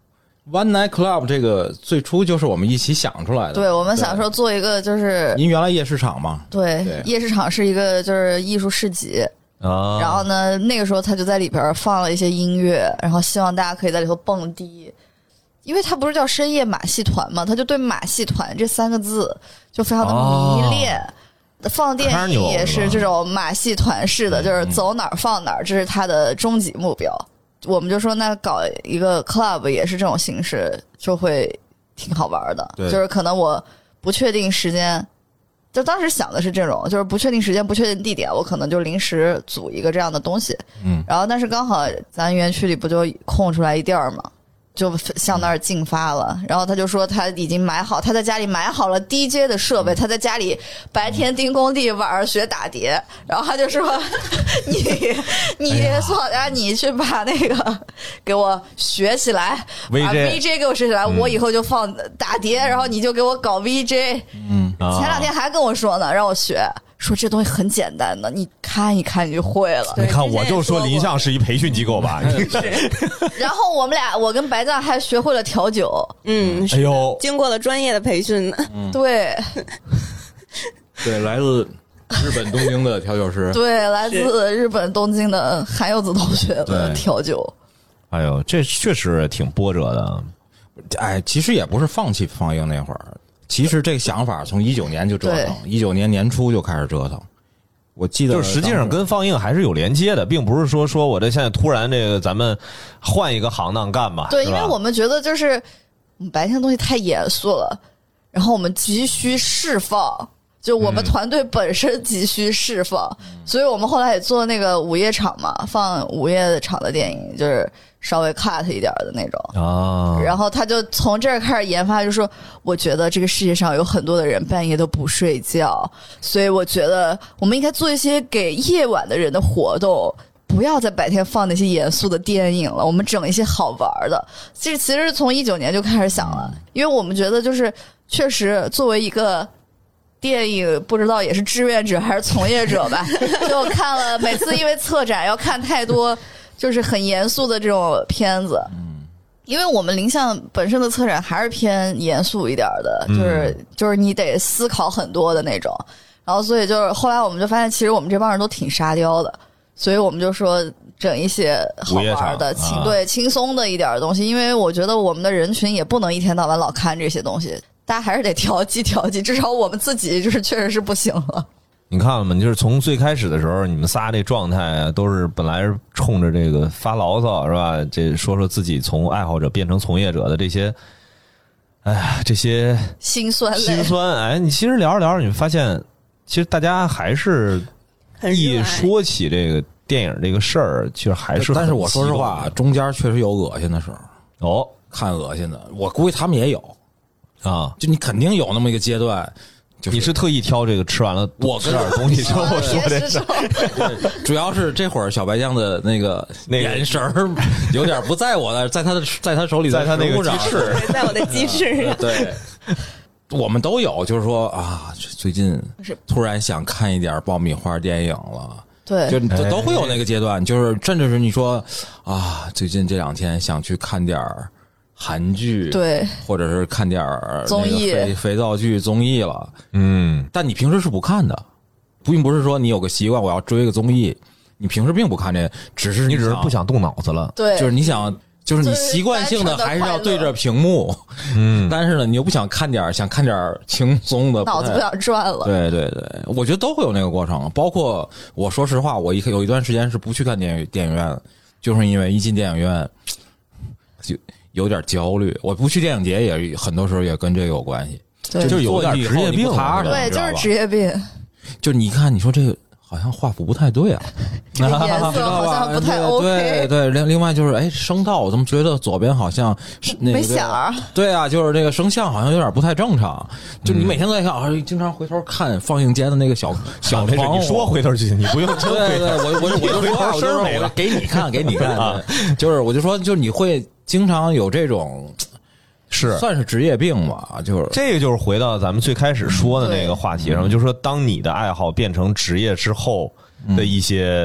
One Night Club 这个最初就是我们一起想出来的。 对，我们想说做一个就是， 您原来夜市场嘛？ 对，对夜市场是一个就是艺术市集啊。 然后呢，那个时候他就在里边放了一些音乐，然后希望大家可以在里头蹦迪。因为他不是叫深夜马戏团嘛，他就对马戏团这三个字就非常的迷恋。哦、放电影也是这种马戏团式的，就是走哪儿放哪儿，这是他的终极目标。我们就说那搞一个 club 也是这种形式，就会挺好玩的。就是可能我不确定时间，就当时想的是这种，就是不确定时间不确定地点，我可能就临时组一个这样的东西。嗯，然后但是刚好咱园区里不就空出来一地儿嘛，就向那儿进发了。然后他就说他已经买好，他在家里买好了 D J 的设备，他在家里白天盯工地，晚上学打碟。然后他就说你你苏老家你去把那个给我学起来，把 V J 给我学起来，我以后就放打碟，然后你就给我搞 V J。嗯，前两天还跟我说呢，让我学。说这东西很简单的，你看一看你就会了。 你看，我就说林相是一培训机构吧。 然后我们俩，我跟白酱还学会了调酒。 嗯，哎呦，经过了专业的培训呢。 嗯、 对， 对，来自日本东京的调酒师。 对，来自日本东京的韩柚子同学的调酒。 哎呦，这确实挺波折的。 哎，其实也不是放弃放映那会儿。其实这个想法从一九年就折腾，一九年年初就开始折腾。我记得， 就是实际上跟放映还是有连接的，并不是说说我这现在突然这个咱们换一个行当干吧。 对，因为我们觉得就是白天的东西太严肃了，然后我们急需释放，就我们团队本身急需释放，嗯、所以我们后来也做那个午夜场嘛，放午夜场的电影，就是稍微 cut 一点的那种啊。然后他就从这儿开始研发，就说我觉得这个世界上有很多的人半夜都不睡觉，所以我觉得我们应该做一些给夜晚的人的活动。不要在白天放那些严肃的电影了，我们整一些好玩的。这其实从一九年就开始想了，因为我们觉得就是确实作为一个电影，不知道也是志愿者还是从业者吧，就看了每次因为策展要看太多就是很严肃的这种片子。因为我们林相本身的策展还是偏严肃一点的，就是就是你得思考很多的那种。然后所以就是后来我们就发现，其实我们这帮人都挺沙雕的。所以我们就说整一些好玩的、轻、啊、对轻松的一点的东西，因为我觉得我们的人群也不能一天到晚老看这些东西，大家还是得调剂调剂，至少我们自己就是确实是不行了。 你看了吗？就是从最开始的时候，你们仨这状态都是本来是冲着这个发牢骚是吧？这说说自己从爱好者变成从业者的这些，哎呀，这些心酸心酸。哎，你其实聊着聊着，你发现其实大家还是。一说起这个电影这个事儿，其实还是， 但是我说实话，中间确实有恶心的时候。 哦， 看恶心的，我估计他们也有啊。 就你肯定有那么一个阶段，就是、 你是特意挑这个吃完了我吃点东西之后说这事儿。主要是这会儿小白酱的那个那个眼神儿有点不在我的，在他的在他手里， 在他那个鸡翅， 在我的鸡翅上。 对。我们都有，就是说啊，最近突然想看一点爆米花电影了， 对， 就都会有那个阶段，就是甚至是你说啊，最近这两天想去看点韩剧， 对， 或者是看点综艺、 肥肥皂剧、综艺了，嗯，但你平时是不看的，并不是说你有个习惯我要追个综艺，你平时并不看这，只是你只是不想动脑子了， 对， 就是你想。就是你习惯性的还是要对着屏幕，嗯，但是呢，你又不想看点，想看点轻松的， 脑子不想转了。 对对对，我觉得都会有那个过程。包括我说实话，我一有一段时间是不去看电影电影院，就是因为一进电影院就有点焦虑。我不去电影节也很多时候也跟这个有关系，就是有点职业病， 对，就是职业病。 就你看，你说这个。好像画幅不太对啊， 这个颜色好像不太 OK。 对对，另另外就是，哎，声道我怎么觉得左边好像是那个没响儿？ 对啊，就是这个声像好像有点不太正常。就你每天都在看，啊，经常回头看放映间的那个小小窗户。 你说回头去，你不用真对对，我我我就说，我就说给你看，给你看啊。就是我就说，就是你会经常有这种。 是算是职业病吧，就是这个就是回到咱们最开始说的那个话题上，就是说当你的爱好变成职业之后的一些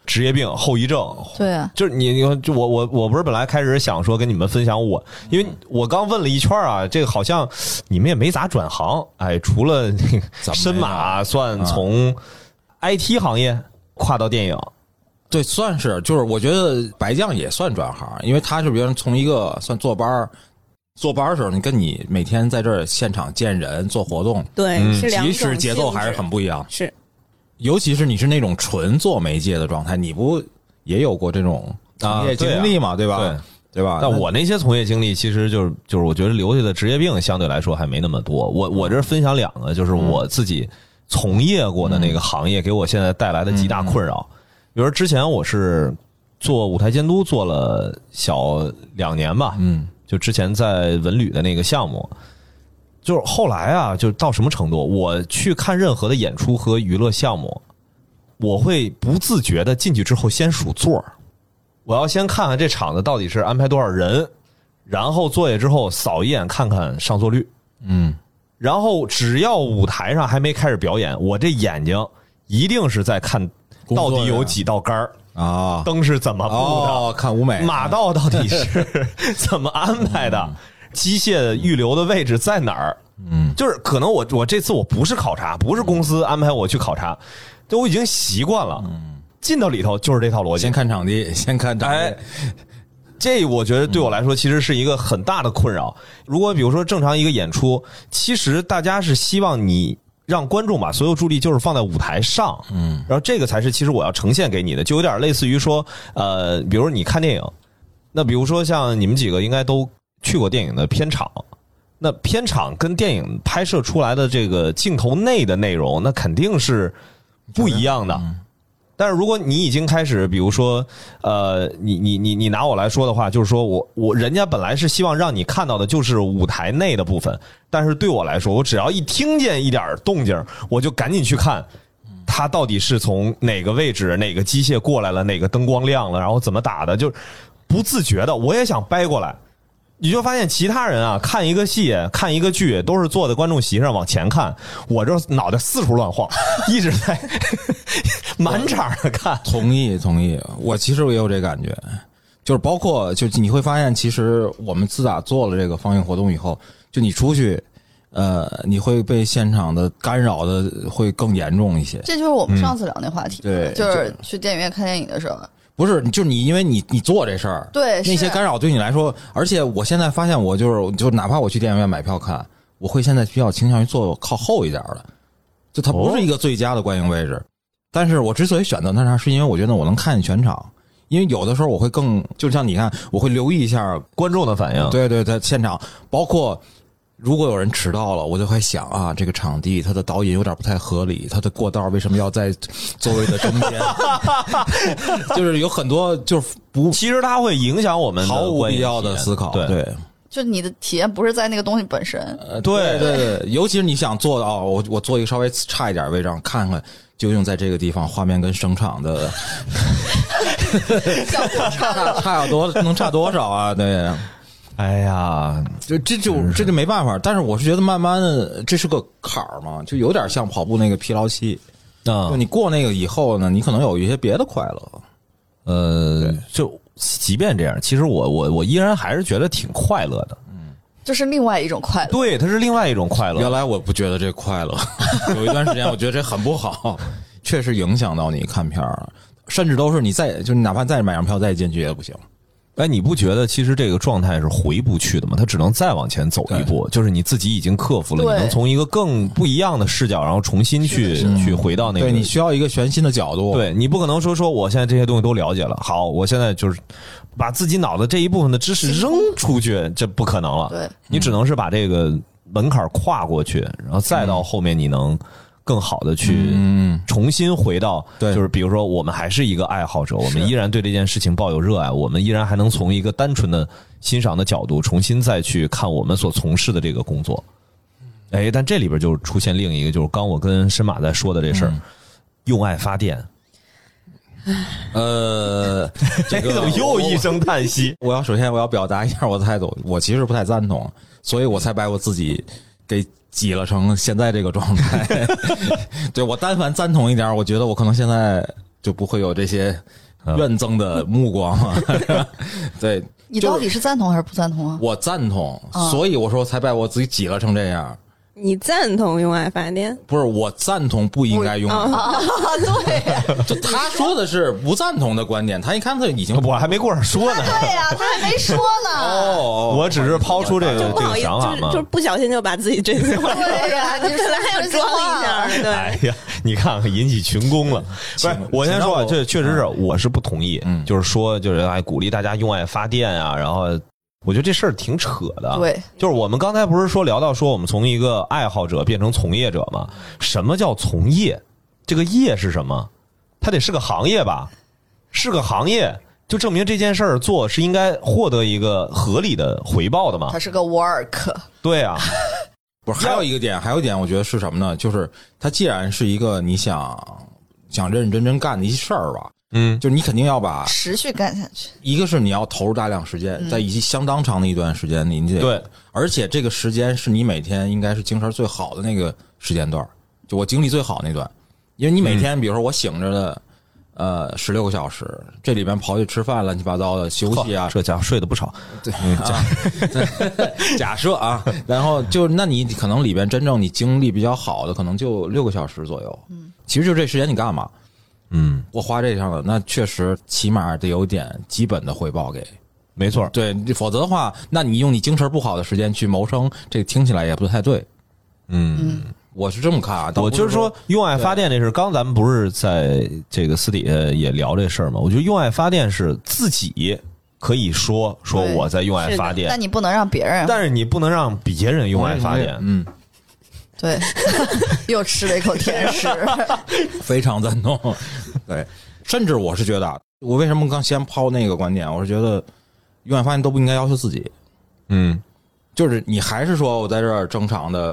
职业病后遗症。 对啊， 就是你你就我我我不是本来开始想说跟你们分享我，因为我刚问了一圈啊，这个好像你们也没咋转行，哎，除了那个深马算从 I T 行业跨到电影。 对，算是，就是我觉得白酱也算转行，因为他是别人从一个算坐班坐班的时候，你跟你每天在这儿现场见人做活动， 对， 嗯、 是两种其实节奏还是很不一样。 是， 尤其是你是那种纯做媒介的状态，你不也有过这种从业经历嘛、啊，对吧？ 对。 对吧？ 但我那些从业经历，其实就是就是我觉得留下的职业病相对来说还没那么多。我我这分享两个，就是我自己从业过的那个行业，给我现在带来的极大困扰。比如说之前我是做舞台监督，做了小两年吧，嗯，就之前在文旅的那个项目，就是后来啊，就到什么程度，我去看任何的演出和娱乐项目，我会不自觉的进去之后先数座。我要先看看这场子到底是安排多少人，然后坐下之后扫一眼看看上座率，嗯，然后只要舞台上还没开始表演，我这眼睛一定是在看到底有几道杆儿啊，灯是怎么布的， 哦，看舞美， 马道到底是怎么安排的，嗯、机械预留的位置在哪儿？嗯，就是可能我我这次我不是考察，不是公司安排我去考察，就我已经习惯了。嗯。进到里头就是这套逻辑， 先看场地，先看场地。哎， 这我觉得对我来说其实是一个很大的困扰。如果比如说正常一个演出，其实大家是希望你让观众把所有注意力就是放在舞台上，嗯，然后这个才是其实我要呈现给你的，就有点类似于说，呃，比如你看电影，那比如说像你们几个应该都去过电影的片场，那片场跟电影拍摄出来的这个镜头内的内容，那肯定是不一样的。嗯，但是如果你已经开始，比如说，呃，你你你你拿我来说的话，就是说我我人家本来是希望让你看到的就是舞台内的部分，但是对我来说，我只要一听见一点动静，我就赶紧去看，它到底是从哪个位置、哪个机械过来了、哪个灯光亮了，然后怎么打的，就不自觉的，我也想掰过来。你就发现其他人啊，看一个戏、看一个剧，都是坐在观众席上往前看，我这脑袋四处乱晃，一直在满场的看。 同意，同意。我其实也有这感觉，就是包括就你会发现，其实我们自打做了这个放映活动以后，就你出去，呃，你会被现场的干扰的会更严重一些。 这就是我们上次聊那话题， 嗯、对， 就是去电影院看电影的时候。 不是，就是你，因为你你做这事儿， 对那些干扰对你来说，而且我现在发现，我就是就哪怕我去电影院买票看，我会现在比较倾向于坐靠后一点的，就它不是一个最佳的观影位置，哦、但是我之所以选择那啥，是因为我觉得我能看见全场，因为有的时候我会更，就像你看，我会留意一下观众的反应， 对对对，现场包括。如果有人迟到了，我就会想啊，这个场地它的导引有点不太合理，它的过道为什么要在座位的中间？就是有很多就是不， 其实它会影响我们毫无必要的思考。 对， 对就你的体验不是在那个东西本身。 呃，对对对，尤其是你想做到，我我做一个稍微差一点位置，看看究竟在这个地方画面跟声场的差差有多能差多少啊？对。 哎呀， 就这就这就没办法，但是我是觉得慢慢的这是个坎儿嘛，就有点像跑步那个疲劳期啊。就你过那个以后呢，你可能有一些别的快乐。 呃，就即便这样，其实我我我依然还是觉得挺快乐的。 嗯，这是另外一种快乐。 对，它是另外一种快乐。 原来我不觉得这快乐，有一段时间我觉得这很不好，确实影响到你看片儿，甚至都是你再就是哪怕再买张票再进去也不行。 哎，你不觉得其实这个状态是回不去的吗？它只能再往前走一步，就是你自己已经克服了，你能从一个更不一样的视角，然后重新去去回到那个。 对，你需要一个全新的角度。 对，你不可能说说我现在这些东西都了解了，好，我现在就是把自己脑子这一部分的知识扔出去，这不可能了。 对， 你只能是把这个门槛跨过去，然后再到后面你能更好的去重新回到， 对， 就是比如说我们还是一个爱好者，我们依然对这件事情抱有热爱，我们依然还能从一个单纯的欣赏的角度重新再去看我们所从事的这个工作。哎，但这里边就出现另一个，就是刚我跟申马在说的这事儿，嗯，用爱发电。 呃，这个怎么又一声叹息？ 我要首先我要表达一下我的态度，我其实不太赞同，所以我才把我自己给挤了成现在这个状态。对，我但凡赞同一点，我觉得我可能现在就不会有这些怨憎的目光啊。对， 你到底是赞同还是不赞同啊？ 我赞同， 嗯、 所以我说才把我自己挤了成这样。 你赞同用爱发电？ 不是，我赞同不应该用。 啊，对， 就他说的是不赞同的观点，他一看他已经我还没过上说呢。 对呀、啊，他还没说呢。 哦， 我只是抛出这个这个不好意思， 想法嘛， 就是就是不小心就把自己真心话。 对呀、啊，你本来还要装一下，对。 哎呀，你看看引起群攻了。不是，我先说，这确实是我是不同意， 嗯、 就是说，就是哎鼓励大家用爱发电啊，然后。我觉得这事儿挺扯的， 对， 就是我们刚才不是说聊到说我们从一个爱好者变成从业者吗？什么叫从业？这个业是什么？它得是个行业吧？是个行业，就证明这件事儿做是应该获得一个合理的回报的嘛？ 它是个 work。 对啊， 不是，还有一个点，还有一点，我觉得是什么呢？就是它既然是一个你想想认认真真干的一事儿吧。 嗯， 就是你肯定要把持续干下去。一个是你要投入大量时间， 嗯、 在以及相当长的一段时间里，你得对， 而且这个时间是你每天应该是精神最好的那个时间段，就我精力最好那段，因为你每天，嗯、比如说我醒着的，呃，十六个小时，这里边跑去吃饭、乱七八糟的休息啊， 这家伙睡得不少， 对，嗯、啊，假设啊，然后就那你可能里边真正你精力比较好的，可能就六个小时左右，嗯，其实就这时间你干嘛？ 嗯， 我花这上了，那确实起码得有点基本的回报给， 没错， 对，否则的话，那你用你精神不好的时间去谋生，这个听起来也不太对。 嗯， 我是这么看啊， 我就是说用爱发电这事，刚咱们不是在这个私底下也聊这事儿吗？我觉得用爱发电是自己可以说说我在用爱发电， 但你不能让别人， 但是你不能让别人用爱发电， 嗯。 对，又吃了一口甜食， 非常赞同。对，甚至我是觉得，我为什么刚先抛那个观点？我是觉得，用爱发电都不应该要求自己。 嗯， 就是你还是说我在这儿正常的，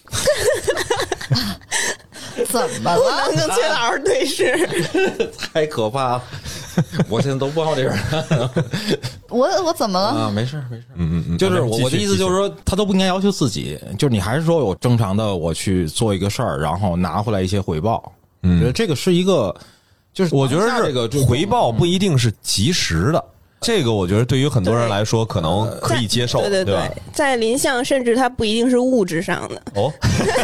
怎么了？ 跟崔老师对视， 太可怕了！我现在都不知道这人。 我我怎么了啊？没事没事， 嗯嗯嗯， 就是我我的意思就是说，他都不应该要求自己，就是你还是说我正常的我去做一个事儿，然后拿回来一些回报。嗯，觉得这个是一个，就是我觉得这个回报不一定是及时的。这个我觉得对于很多人来说可能可以接受， 对对对吧？ 在林相，甚至它不一定是物质上的哦。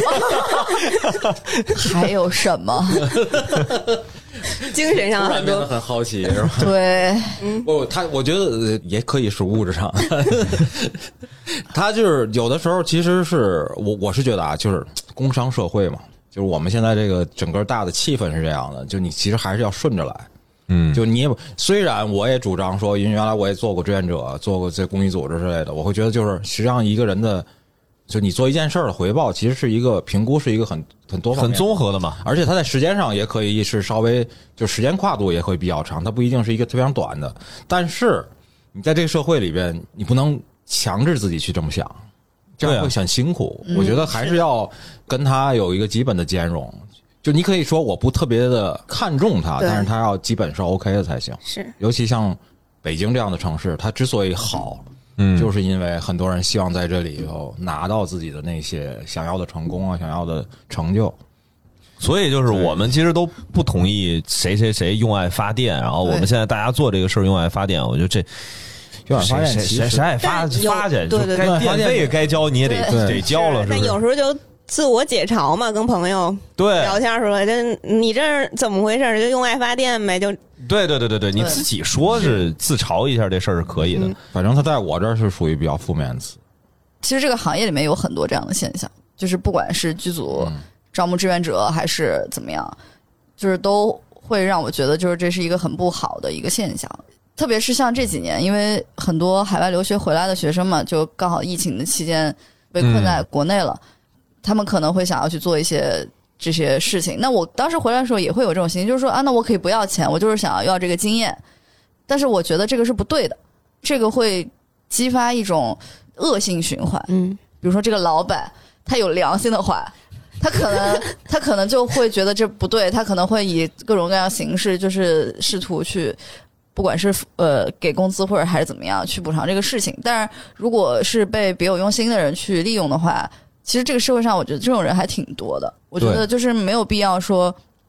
还有什么？ 精神上很多很好奇是吧？ 对， 不，他我觉得也可以是物质上。他就是有的时候其实是我我是觉得啊，就是工商社会嘛，就是我们现在这个整个大的气氛是这样的，就你其实还是要顺着来。嗯，就你也虽然我也主张说，因为原来我也做过志愿者，做过这公益组织之类的，我会觉得就是实际上一个人的，就你做一件事儿的回报，其实是一个评估，是一个很很多方面很综合的嘛。 而且它在时间上也可以是稍微就时间跨度也会比较长，它不一定是一个非常短的。但是你在这个社会里边，你不能强制自己去这么想，这样会很辛苦。啊、我觉得还是要跟他有一个基本的兼容。就你可以说我不特别的看重它，但是它要基本是 OK 的才行。 是， 尤其像北京这样的城市，它之所以好， 嗯， 就是因为很多人希望在这里头拿到自己的那些想要的成功啊，想要的成就。 所以就是我们其实都不同意谁谁谁用爱发电，然后我们现在大家做这个事儿用爱发电，我觉得这。 用爱发电， 谁谁谁爱发发去， 对对对， 该电费该交你也得得交了，是不是？ 但有时候就自我解嘲嘛，跟朋友对聊天说，这你这怎么回事？就用爱发电呗，就对对对对对，你自己说是自嘲一下这事儿是可以的。 反正他在我这儿是属于比较负面的词。 其实这个行业里面有很多这样的现象，就是不管是剧组招募志愿者还是怎么样，就是都会让我觉得就是这是一个很不好的一个现象。特别是像这几年，因为很多海外留学回来的学生嘛，就刚好疫情的期间被困在国内了，嗯、他们可能会想要去做一些这些事情。那我当时回来的时候也会有这种心情，就是说啊，那我可以不要钱，我就是想要要这个经验。但是我觉得这个是不对的，这个会激发一种恶性循环。嗯，比如说这个老板他有良心的话，他可能他可能就会觉得这不对，他可能会以各种各样形式就是试图去。不管是呃给工资或者还是怎么样去补偿这个事情，但是如果是被别有用心的人去利用的话，其实这个社会上我觉得这种人还挺多的。我觉得就是没有必要说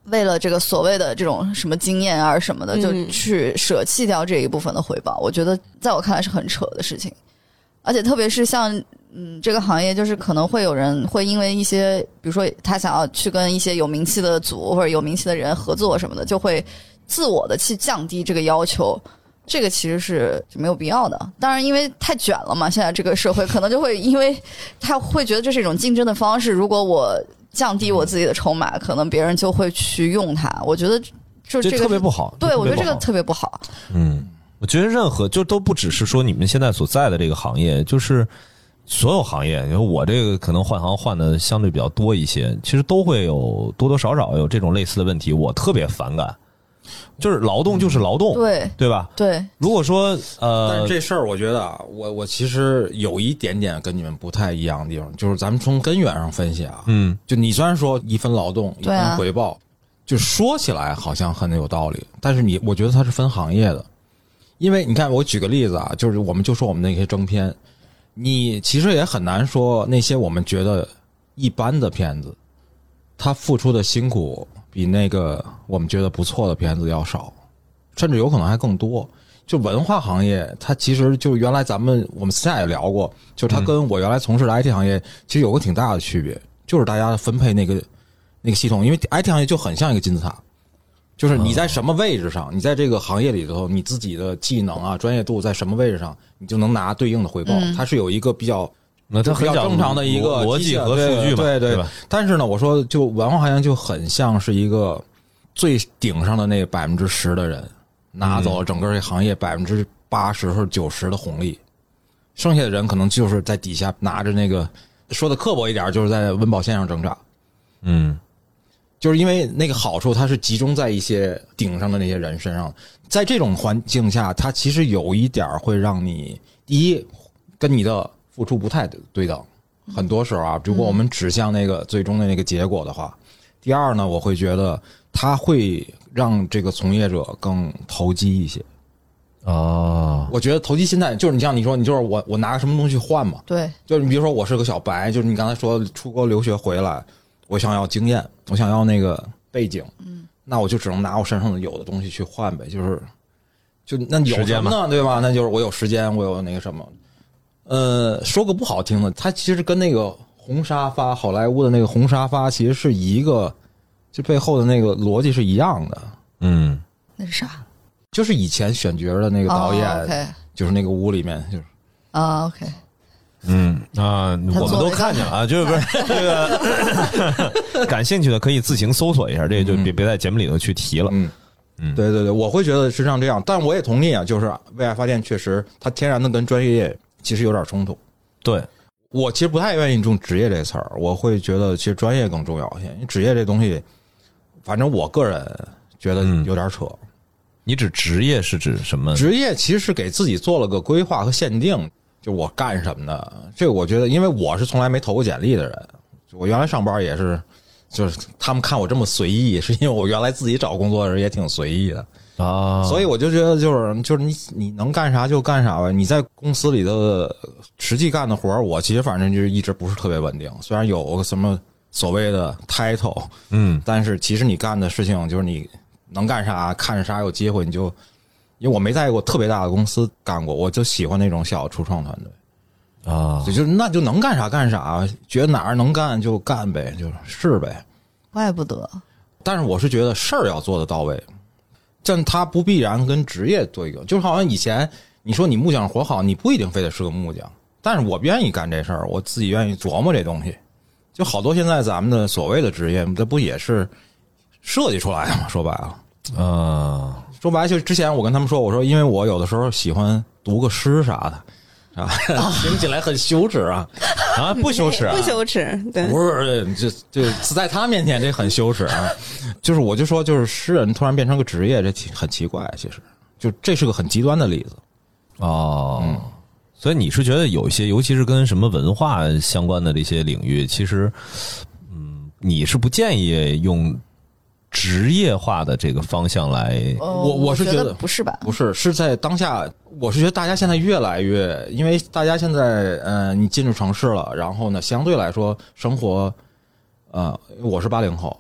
为了这个所谓的这种什么经验啊什么的，就去舍弃掉这一部分的回报，我觉得在我看来是很扯的事情。而且特别是像嗯这个行业，就是可能会有人会因为一些，比如说他想要去跟一些有名气的组或者有名气的人合作什么的，就会自我的去降低这个要求，这个其实是没有必要的。当然因为太卷了嘛，现在这个社会可能就会因为他会觉得这是一种竞争的方式，如果我降低我自己的筹码，可能别人就会去用它。我觉得就这个这特别不好。 对，我觉得这个特别不好。 嗯，我觉得任何就都不只是说你们现在所在的这个行业，就是所有行业，因为我这个可能换行换的相对比较多一些，其实都会有多多少少有这种类似的问题，我特别反感。就是劳动就是劳动， 对对吧？ 对。 如果说呃， 但是这事儿我觉得啊，我我其实有一点点跟你们不太一样的地方，就是咱们从根源上分析啊， 嗯， 就你虽然说一分劳动一分回报，啊、就说起来好像很有道理，但是你我觉得它是分行业的，因为你看我举个例子啊，就是我们就说我们那些征片，你其实也很难说那些我们觉得一般的片子，他付出的辛苦比那个我们觉得不错的片子要少，甚至有可能还更多。就文化行业，它其实就原来咱们我们私下也聊过，就是它跟我原来从事的 I T 行业其实有个挺大的区别，就是大家分配那个那个系统，因为 I T 行业就很像一个金字塔，就是你在什么位置上，你在这个行业里头，你自己的技能啊、专业度在什么位置上，你就能拿对应的回报。它是有一个比较。 那它比较正常的一个逻辑和数据嘛， 对 对, 对, 对吧？ 但是呢，我说就文化行业就很像是一个最顶上的那百分之十的人拿走了整个这行业百分之八十或者九十的红利，剩下的人可能就是在底下拿着那个，说的刻薄一点，就是在温饱线上挣扎。 嗯， 就是因为那个好处，它是集中在一些顶上的那些人身上，在这种环境下，它其实有一点会让你第一跟你的付出不太对等，很多时候啊，如果我们指向那个最终的那个结果的话，第二呢，我会觉得它会让这个从业者更投机一些。 哦， 我觉得投机心态就是你像你说，你就是我我拿个什么东西去换嘛， 对， 就是你比如说我是个小白，就是你刚才说出国留学回来，我想要经验，我想要那个背景，嗯，那我就只能拿我身上的有的东西去换呗，就是就那有什么呢，对吧？那就是我有时间，我有那个什么。呃，说个不好听的，它其实跟那个红沙发，好莱坞的那个红沙发，其实是一个，就背后的那个逻辑是一样的。 嗯， 那是啥？ 就是以前选角的那个导演， 哦 okay、 就是那个屋里面，就是啊、哦、，OK， 嗯啊，我们都看见了啊，就是不是这个感兴趣的可以自行搜索一下，这个就别别在节目里头去提了。 嗯嗯，对对对，我会觉得是像这样，但我也同意啊，就是为爱发电确实它天然的跟专业其实有点冲突。 对， 我其实不太愿意用职业这词儿，我会觉得其实专业更重要一些。因为职业这东西，反正我个人觉得有点扯。嗯、 你指职业是指什么？ 职业其实是给自己做了个规划和限定，就我干什么的。这个我觉得，因为我是从来没投过简历的人，我原来上班也是，就是他们看我这么随意，是因为我原来自己找工作的人也挺随意的。 啊， 所以我就觉得就是就是你你能干啥就干啥呗。你在公司里的实际干的活儿，我其实反正就是一直不是特别稳定。虽然有个什么所谓的 title， 嗯， 但是其实你干的事情就是你能干啥，看啥有机会你就，因为我没在过特别大的公司干过，我就喜欢那种小初创团队啊， 就就那就能干啥干啥，觉得哪儿能干就干呗，就是呗。 怪不得。 但是我是觉得事儿要做得到位。但它不必然跟职业做一个，就是好像以前你说你木匠活好，你不一定非得是个木匠，但是我愿意干这事儿，我自己愿意琢磨这东西。就好多现在咱们的所谓的职业，这不也是设计出来的吗？说白了， 啊， 说白了就之前我跟他们说，我说因为我有的时候喜欢读个诗啥的。啊，听起来很羞耻啊！ 啊，不羞耻、啊， 不羞耻，对， 不是，就就在他面前这很羞耻啊！就是我就说，就是诗人突然变成个职业，这很奇怪。其实，就这是个很极端的例子哦。嗯，所以你是觉得有一些，尤其是跟什么文化相关的这些领域，其实，嗯，你是不建议用职业化的这个方向来？ 呃、 我我是觉得不是吧？ 不是，是在当下。我是觉得大家现在越来越，因为大家现在，呃，你进入城市了，然后呢，相对来说生活，呃，我是八零后，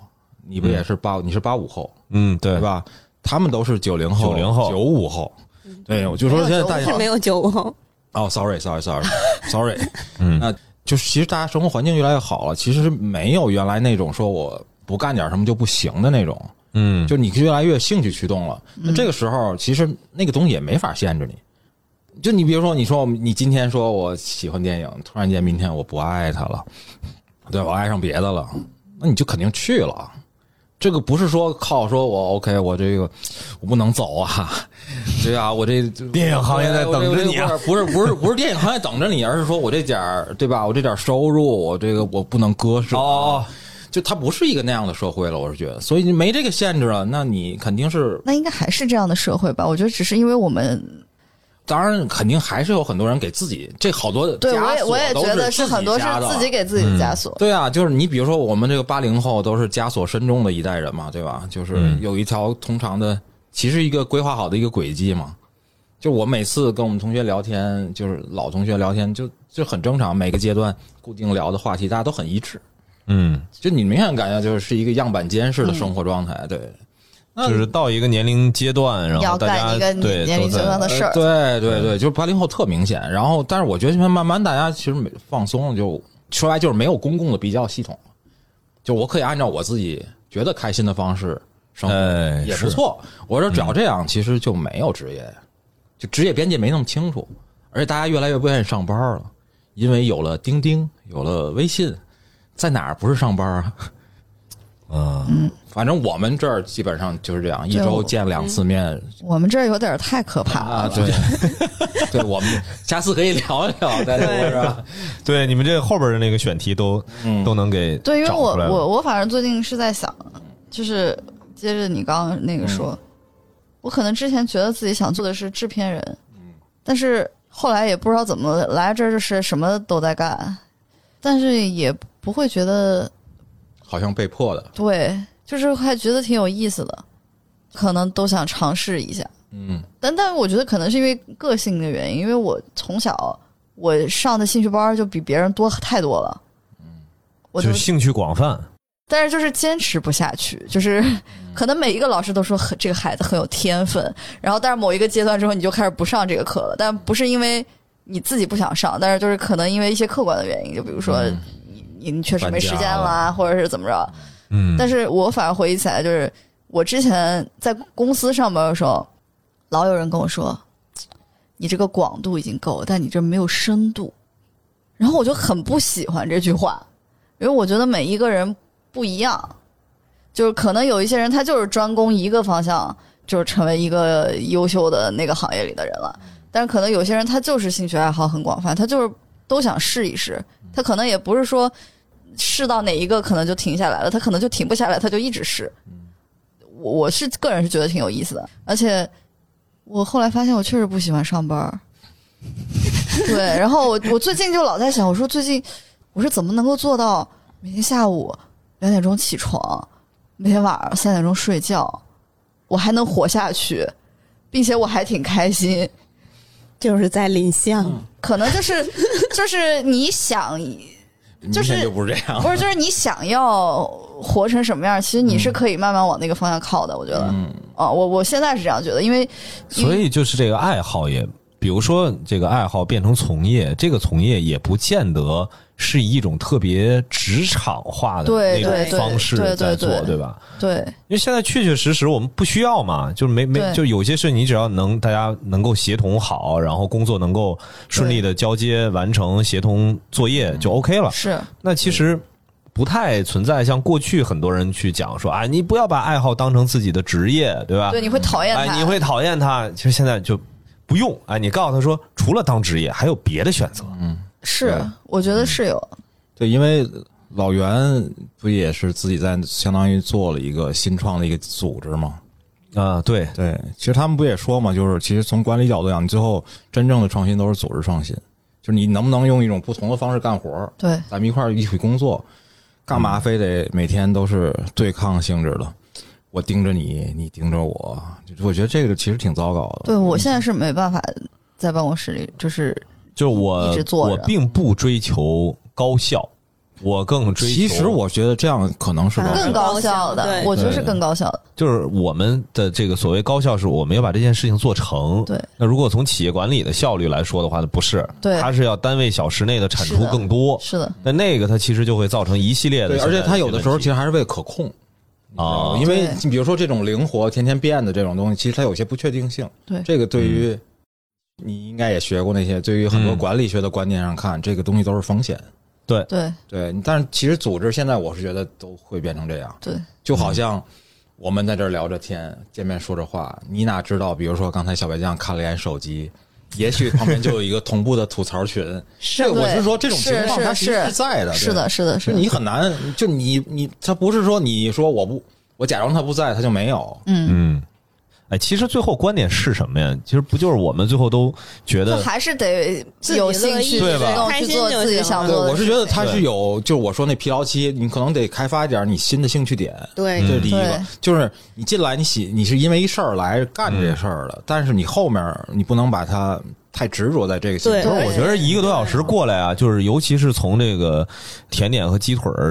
你不也是八、嗯、你是八五后， 嗯，对， 对吧？他们都是九零后、 九零后、 九五后。对，我就说现在大家是没有九五后。 哦 ，sorry，sorry，sorry，sorry， 嗯，那就是其实大家生活环境越来越好了，其实没有原来那种说我不干点什么就不行的那种。嗯，就你越来越兴趣驱动了。那这个时候，其实那个东西也没法限制你。就你比如说，你说你今天说我喜欢电影，突然间明天我不爱它了，对，我爱上别的了，那你就肯定去了。这个不是说靠说我 OK， 我这个我不能走啊，对啊，我这电影行业在等着你啊， 不是不是不是电影行业等着你，而是说我这点儿对吧？我这点收入，我这个我不能割舍。哦，就它不是一个那样的社会了，我是觉得，所以你没这个限制了，那你肯定是那应该还是这样的社会吧？我觉得只是因为我们。 当然，肯定还是有很多人给自己这好多对，我也我也觉得是很多是自己给自己的枷锁、 嗯。对啊，就是你比如说我们这个八零后都是枷锁深重的一代人嘛，对吧？就是有一条通常的，其实一个规划好的一个轨迹嘛。就我每次跟我们同学聊天，就是老同学聊天，就就很正常，每个阶段固定聊的话题大家都很一致。嗯，就你明显感觉就是一个样板间式的生活状态，嗯、对。 就是到一个年龄阶段，然后大家要干一个年龄阶段的事儿， 对对对，就是八零后特明显。然后，但是我觉得慢慢大家其实放松了，就说来就是没有公共的比较系统，就我可以按照我自己觉得开心的方式生活，哎、也不错。我说只要这样，其实就没有职业，就职业边界没那么清楚，而且大家越来越不愿意上班了，因为有了钉钉，有了微信，在哪儿不是上班啊？嗯，反正我们这儿基本上就是这样，一周见两次面。嗯、 我们这儿有点太可怕了。 啊、对，对，我们下次可以聊一聊，在这是吧？ 对，你们这后边的那个选题都、嗯、都能给对，因为我我我反正最近是在想，就是接着你刚刚那个说，嗯、我可能之前觉得自己想做的是制片人，嗯、但是后来也不知道怎么来这儿就是什么都在干，但是也不会觉得。 好像被迫的， 对，就是还觉得挺有意思的，可能都想尝试一下。嗯，但但我觉得可能是因为个性的原因，因为我从小我上的兴趣班就比别人多太多了。 嗯，我就兴趣广泛， 但是就是坚持不下去，就是可能每一个老师都说很这个孩子很有天分，然后但是某一个阶段之后你就开始不上这个课了，但不是因为你自己不想上，但是就是可能因为一些客观的原因，就比如说。嗯你确实没时间了，或者是怎么着？嗯，但是我反而回忆起来，就是我之前在公司上班的时候，老有人跟我说：“你这个广度已经够，但你这没有深度。”然后我就很不喜欢这句话，因为我觉得每一个人不一样，就是可能有一些人他就是专攻一个方向，就是成为一个优秀的那个行业里的人了，但是可能有些人他就是兴趣爱好很广泛，他就是都想试一试。他可能也不是说试到哪一个可能就停下来了，他可能就停不下来，他就一直试。我我是个人是觉得挺有意思的，而且我后来发现我确实不喜欢上班。对，然后我我最近就老在想，我说最近我是怎么能够做到每天下午两点钟起床，每天晚上三点钟睡觉，我还能活下去，并且我还挺开心。 就是在领相、嗯， 可能就是就是你想，就是就不是这样， 不是就是你想要活成什么样，其实你是可以慢慢往那个方向靠的。我觉得，嗯，哦，我我现在是这样觉得，因为所以就是这个爱好也，比如说这个爱好变成从业，这个从业也不见得是以一种特别职场化的那种方式在做， 对, 对, 对, 对, 对吧？ 对， 因为现在确确实实我们不需要嘛，就是没没就有些事你只要能大家能够协同好，然后工作能够顺利的交接完成，协同作业就 OK 了。 是， 那其实不太存在像过去很多人去讲说啊，你不要把爱好当成自己的职业，对吧？ 对，你会讨厌他， 哎，你会讨厌他。其实现在就不用，哎，你告诉他说，除了当职业，还有别的选择。 嗯，是，我觉得是有。 对，因为老袁不也是自己在相当于做了一个新创的一个组织吗？ 啊，对对，其实他们不也说嘛，就是其实从管理角度讲，你最后真正的创新都是组织创新，就是你能不能用一种不同的方式干活？ 对， 咱们一块儿一起工作，干嘛非得每天都是对抗性质的？我盯着你，你盯着我，我觉得这个其实挺糟糕的。 对，我现在是没办法在办公室里，就是就我一直做着， 我并不追求高效， 我更追求。 其实我觉得这样可能是更高效的，我觉得是更高效的。 就是我们的这个所谓高效，是我们要把这件事情做成。 对。 那如果从企业管理的效率来说的话呢，不是， 对， 它是要单位小时内的产出更多。 是的。 那那个它其实就会造成一系列的， 对，而且它有的时候其实还是为了可控。啊，因为你比如说这种灵活、天天变的这种东西，其实它有些不确定性。 对， 这个对于、嗯、你应该也学过那些，对于很多管理学的观念上看，嗯、这个东西都是风险。 对对对，但是其实组织现在我是觉得都会变成这样。 对， 就好像我们在这儿聊着天，见面说着话，你哪知道？比如说刚才小白酱看了一眼手机。也许旁边就有一个同步的吐槽群， 是我是说这种情况它其实是在的， 是的，是的，是的。 你很难，就你你他不是说你说我不，我假装他不在，他就没有。 嗯嗯，哎，其实最后观点是什么呀？其实不就是我们最后都觉得还是得有兴趣， 对吧？ 去做自己想做的。 我是觉得他是有，就是我说那疲劳期，你可能得开发一点你新的兴趣点。 对， 这是第一个，就是你进来你喜你是因为一事儿来干这事儿的，嗯、但是你后面你不能把它。太执着在这个。 对， 我觉得一个多小时过来啊，就是尤其是从这个甜点和鸡腿儿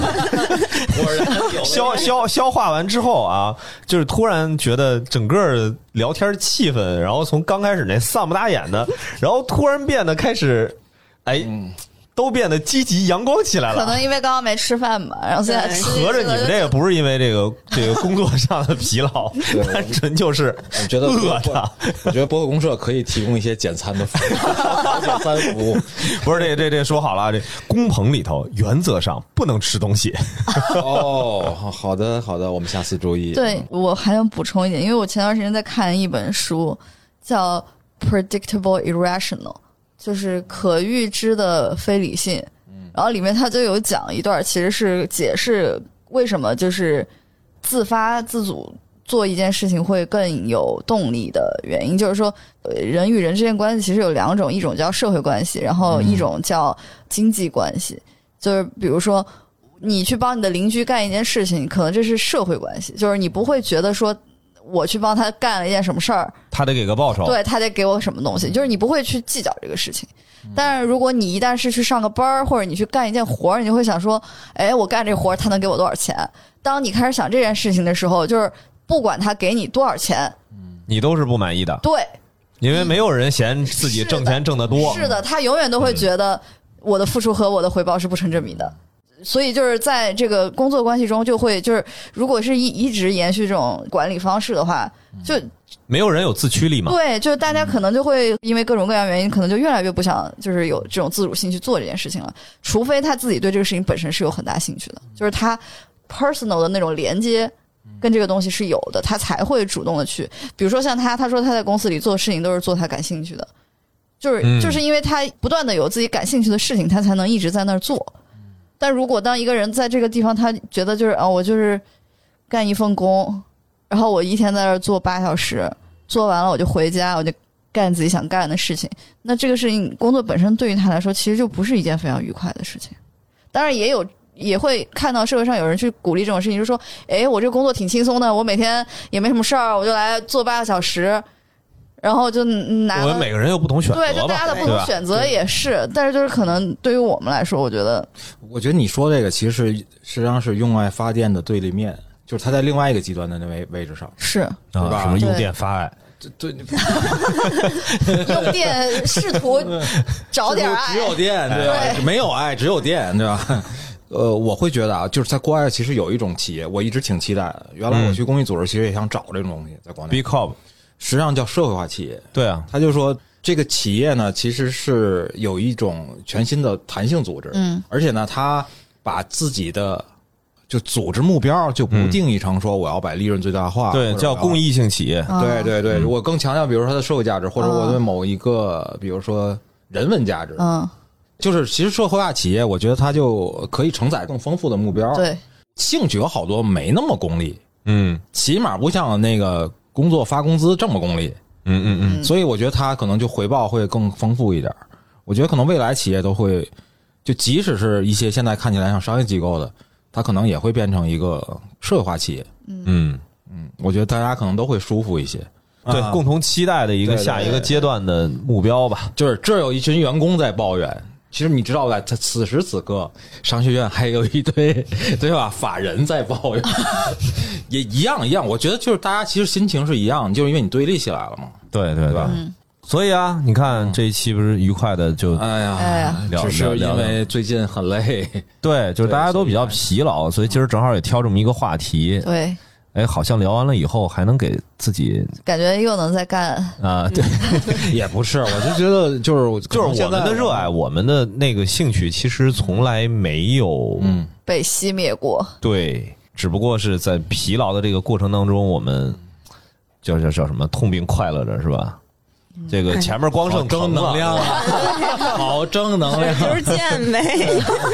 消消消化完之后啊，就是突然觉得整个聊天气氛，然后从刚开始那丧不打眼的，然后突然变得开始，哎。嗯都变得积极阳光起来了， 可能因为刚刚没吃饭吧，然后现在吃。 合着你们这个不是因为这个这个工作上的疲劳，单纯就是我觉得饿的。 我觉得博客公社可以提供一些简餐的服务，简餐服务。 不是这这这说好了，这工棚里头原则上不能吃东西。 哦，好的好的，我们下次注意。 对，我还想补充一点，因为我前段时间在看一本书，叫《Predictable Irrational》。就是可预知的非理性，然后里面他就有讲一段，其实是解释为什么就是自发自主做一件事情会更有动力的原因。就是说，人与人之间关系其实有两种，一种叫社会关系，然后一种叫经济关系。就是比如说，你去帮你的邻居干一件事情，可能这是社会关系，就是你不会觉得说。我去帮他干了一件什么事儿， 他得给个报酬， 对他得给我什么东西，就是你不会去计较这个事情。但是如果你一旦是去上个班或者你去干一件活，你就会想说，哎，我干这活他能给我多少钱？当你开始想这件事情的时候，就是不管他给你多少钱， 你都是不满意的。 对， 因为没有人嫌自己挣钱挣得多。 是的，是的，他永远都会觉得我的付出和我的回报是不成正比的。所以就是在这个工作关系中，就会就是如果是一一直延续这种管理方式的话，就没有人有自驱力嘛。 对，就大家可能就会因为各种各样原因，可能就越来越不想就是有这种自主性去做这件事情了。除非他自己对这个事情本身是有很大兴趣的，就是他 personal 的那种连接跟这个东西是有的，他才会主动的去。比如说像他，他说他在公司里做事情都是做他感兴趣的，就是就是因为他不断的有自己感兴趣的事情，他才能一直在那儿做。但如果当一个人在这个地方，他觉得就是啊，我就是干一份工，然后我一天在这儿做八小时，做完了我就回家，我就干自己想干的事情。那这个事情工作本身对于他来说，其实就不是一件非常愉快的事情。当然也有也会看到社会上有人去鼓励这种事情，就说，哎，我这个工作挺轻松的，我每天也没什么事儿，我就来做八个小时。然后就拿我们每个人有不同选择吧， 对，就大家的不同选择也是，但是就是可能对于我们来说，我觉得， 我觉得你说这个其实是实际上是用爱发电的对立面，就是它在另外一个极端的那位位置上， 是啊，什么用电发爱， 对， 用电试图找点爱， 只有电对吧？没有爱，只有电对吧？呃，我会觉得啊，就是在国外其实有一种企业，我一直挺期待的。原来我去公益组织，其实也想找这种东西，在国内 B Corp。 实际上叫社会化企业， 对啊， 他就说这个企业呢，其实是有一种全新的弹性组织， 嗯， 而且呢，他把自己的就组织目标就不定义成说我要把利润最大化， 嗯、对，叫公益性企业， 对对对，嗯、我更强调，比如说它的社会价值，或者我对某一个，比如说人文价值， 嗯， 就是其实社会化企业，我觉得它就可以承载更丰富的目标， 对， 兴趣有好多没那么功利， 嗯， 起码不像那个。工作发工资这么功利， 嗯嗯嗯， 所以我觉得它可能就回报会更丰富一点。我觉得可能未来企业都会，就即使是一些现在看起来像商业机构的，它可能也会变成一个社会化企业。 嗯嗯，我觉得大家可能都会舒服一些。 对，啊、共同期待的一个下一个阶段的目标吧。 就是这有一群员工在抱怨， 其实你知道吧，他此时此刻商学院还有一堆对吧法人在抱怨，也一样一样。我觉得就是大家其实心情是一样，就是因为你对立起来了嘛。 对对对吧？ 嗯， 所以啊，你看这一期不是愉快的就哎呀， 哎呀只是因为最近很累。 对，就是大家都比较疲劳，所以今儿正好也挑这么一个话题。 对。 哎，好像聊完了以后还能给自己感觉又能再干啊、呃？对， 也不是，我就觉得就是就是我们的热爱，我们的那个兴趣，其实从来没有嗯被熄灭过。 对，只不过是在疲劳的这个过程当中，我们叫叫叫什么痛并快乐着，是吧？这个前面光剩正能量啊，好正能量， 就是健美。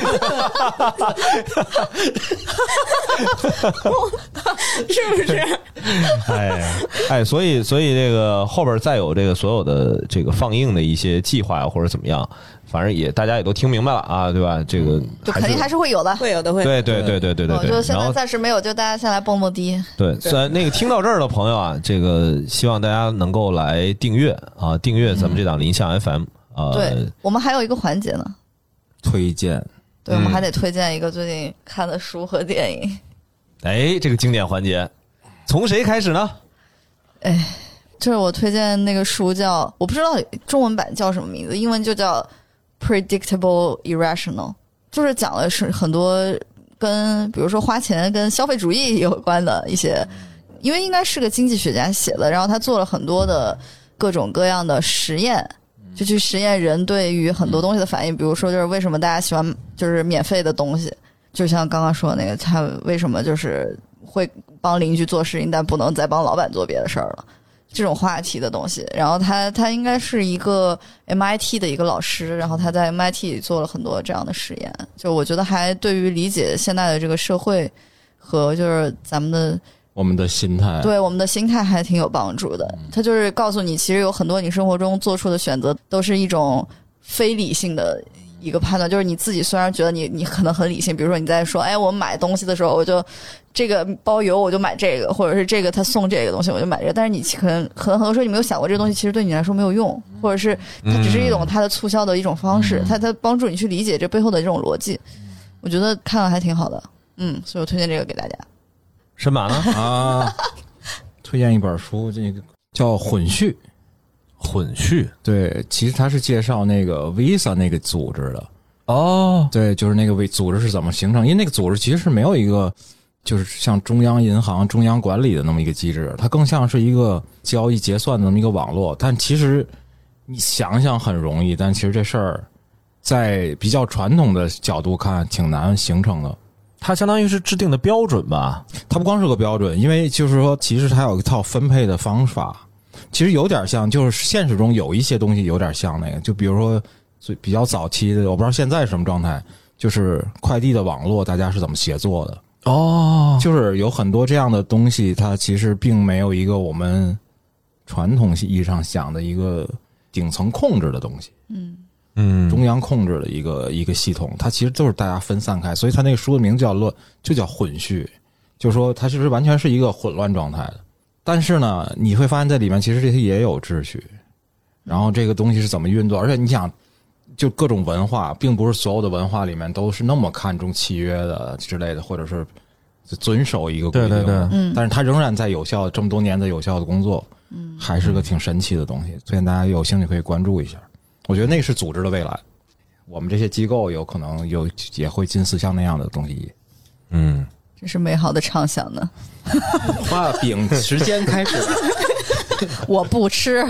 是不是？ 哎哎，所以所以这个后边再有这个所有的这个放映的一些计划或者怎么样，反正也大家也都听明白了啊，对吧？这个就肯定还是会有的， 会有的，会有对对对对对对对。 就现在暂时没有，就大家先来蹦蹦迪。 对，虽然那个听到这儿的朋友啊，这个希望大家能够来订阅啊，订阅咱们这档林相 F M 啊。 对，我们还有一个环节呢， 推荐。 对，我们还得推荐一个最近看的书和电影。 哎，这个经典环节，从谁开始呢？ 哎，就是我推荐那个书叫，我不知道中文版叫什么名字，英文就叫 Predictable Irrational， 就是讲的是很多跟比如说花钱跟消费主义有关的一些，因为应该是个经济学家写的，然后他做了很多的各种各样的实验，就去实验人对于很多东西的反应，比如说就是为什么大家喜欢就是免费的东西，就像刚刚说的那个，他为什么就是会帮邻居做事情，但不能再帮老板做别的事儿了，这种话题的东西。然后他他应该是一个 M I T 的一个老师，然后他在 M I T 里做了很多这样的实验，就我觉得还对于理解现在的这个社会和就是咱们的我们的心态， 对我们的心态还挺有帮助的。他就是告诉你，其实有很多你生活中做出的选择都是一种非理性的一个判断，就是你自己虽然觉得你你可能很理性，比如说你在说，哎，我买东西的时候我就这个包邮我就买这个，或者是这个他送这个东西我就买这个，但是你可能可能很多时候你没有想过这个东西其实对你来说没有用，或者是它只是一种它的促销的一种方式，它它帮助你去理解这背后的这种逻辑。我觉得看了还挺好的，嗯，所以我推荐这个给大家。 神马呢？ 啊，推荐一本书，这个叫《混序》。 混序， 对，其实它是介绍那个 Visa 那个组织的。 哦， 对，就是那个为组织是怎么形成，因为那个组织其实是没有一个就是像中央银行中央管理的那么一个机制，它更像是一个交易结算的那么一个网络。但其实你想想很容易，但其实这事儿在比较传统的角度看挺难形成的。 它相当于是制定的标准吧？ 它不光是个标准，因为就是说其实它有一套分配的方法，其实有点像，就是现实中有一些东西有点像那个，就比如说最比较早期的，我不知道现在是什么状态，就是快递的网络大家是怎么协作的。 哦， 就是有很多这样的东西，它其实并没有一个我们传统意义上想的一个顶层控制的东西， 嗯嗯， 中央控制的一个一个系统，它其实都是大家分散开，所以它那个书的名字叫乱，就叫混序，就是说它其实完全是一个混乱状态的。但是呢，你会发现在里面其实这些也有秩序，然后这个东西是怎么运作，而且你想，就各种文化，并不是所有的文化里面都是那么看重契约的之类的，或者是遵守一个规定的。 对对对， 嗯， 但是它仍然在有效，这么多年的有效的工作， 嗯， 还是个挺神奇的东西，所以大家有兴趣可以关注一下。我觉得那个是组织的未来，我们这些机构有可能有也会近似像那样的东西。 嗯， 这是美好的畅想呢。 画饼时间开始， 我不吃。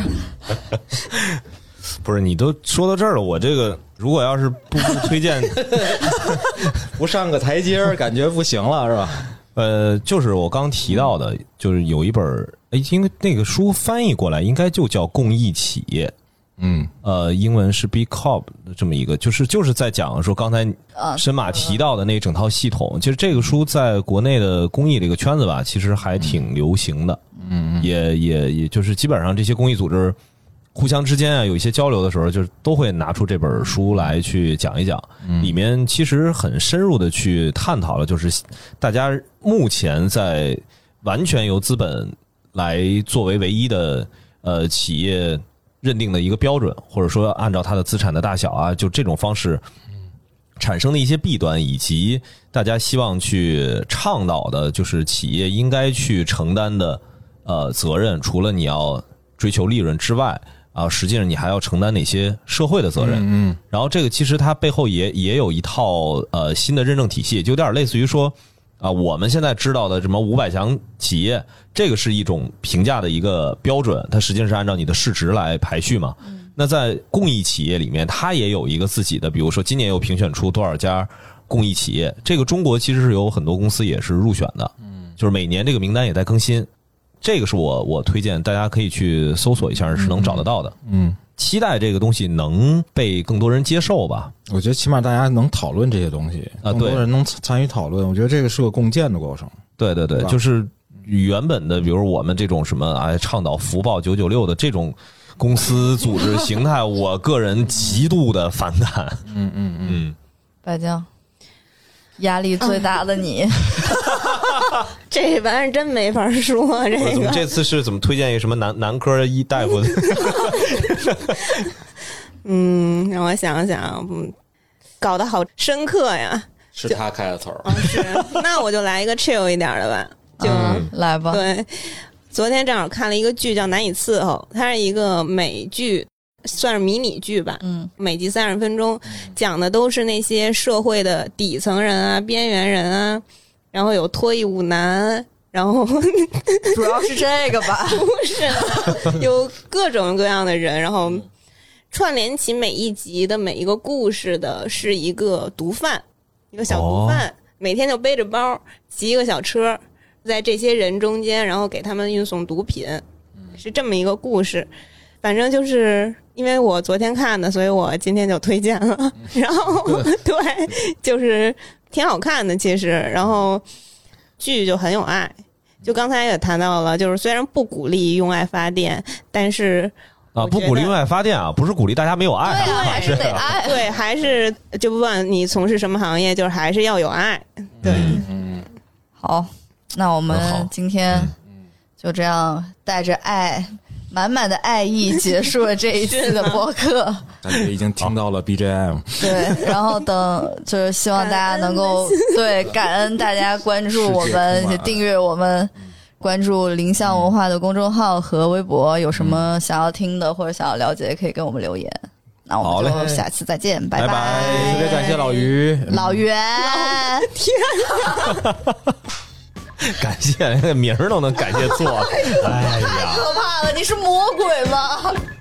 不是，你都说到这儿了，我这个如果要是不不推荐， 不上个台阶儿，感觉不行了，是吧？ 呃，就是我刚提到的，就是有一本，哎，应该那个书翻译过来应该就叫《公益企业》。 嗯， 呃，英文是 B Corp 的这么一个，就是就是在讲说刚才申马提到的那整套系统，其实这个书在国内的公益这个圈子吧，其实还挺流行的。嗯，也也也就是基本上这些公益组织互相之间啊有一些交流的时候，就是都会拿出这本书来去讲一讲，里面其实很深入的去探讨了，就是大家目前在完全由资本来作为唯一的呃企业认定的一个标准，或者说按照它的资产的大小啊，就这种方式产生的一些弊端，以及大家希望去倡导的，就是企业应该去承担的呃责任，除了你要追求利润之外啊，实际上你还要承担哪些社会的责任。 嗯， 然后这个其实它背后也也有一套呃新的认证体系，就有点类似于说啊，我们现在知道的什么五百强企业，这个是一种评价的一个标准，它实际上是按照你的市值来排序嘛。那在公益企业里面，它也有一个自己的，比如说今年又评选出多少家公益企业，这个中国其实是有很多公司也是入选的，嗯，就是每年这个名单也在更新，这个是我我推荐大家可以去搜索一下，是能找得到的，嗯，期待这个东西能被更多人接受吧。 我觉得起码大家能讨论这些东西啊，更多人能参与讨论，我觉得这个是个共建的过程。 对对对，就是原本的，比如我们这种什么啊，倡导福报九九六的这种公司组织形态，我个人极度的反感。 嗯嗯嗯， 白酱，压力最大的你， 这玩意儿真没法说。这个这次是怎么推荐一个什么男男科医大夫的？ 嗯，让我想想，嗯，搞得好深刻呀。 是他开的头儿、 哦，是，那我就来一个 chill 一点的吧，就、 嗯、来吧。 对，昨天正好看了一个剧叫《难以伺候》，它是一个美剧，算是迷你剧吧，嗯，每集三十分钟，讲的都是那些社会的底层人啊、边缘人啊，然后有脱衣舞男，然后主要是这个吧， 不是，有各种各样的人，然后串联起每一集的每一个故事的是一个毒贩。一个小毒贩、哦、每天就背着包骑一个小车在这些人中间，然后给他们运送毒品，是这么一个故事。反正就是因为我昨天看的，所以我今天就推荐了。然后对，就是挺好看的其实，然后剧就很有爱，就刚才也谈到了，就是虽然不鼓励用爱发电，但是啊，不鼓励用爱发电啊，不是鼓励大家没有爱， 对啊，还是得爱， 对，还是就不管你从事什么行业，就是还是要有爱。对， 嗯， 好，那我们今天就这样带着爱，满满的爱意结束了这一期的播客。 感觉已经听到了 B G M。 对，然后等就是希望大家能够对感恩大家关注我们，也订阅我们。关注林相文化的公众号和微博，有什么想要听的或者想要了解，可以跟我们留言。那我们就下次再见，拜拜！ 特别感谢老于， 老袁， 天哪！感谢名儿都能感谢错了，哎呀， 太可怕了！你是魔鬼吗？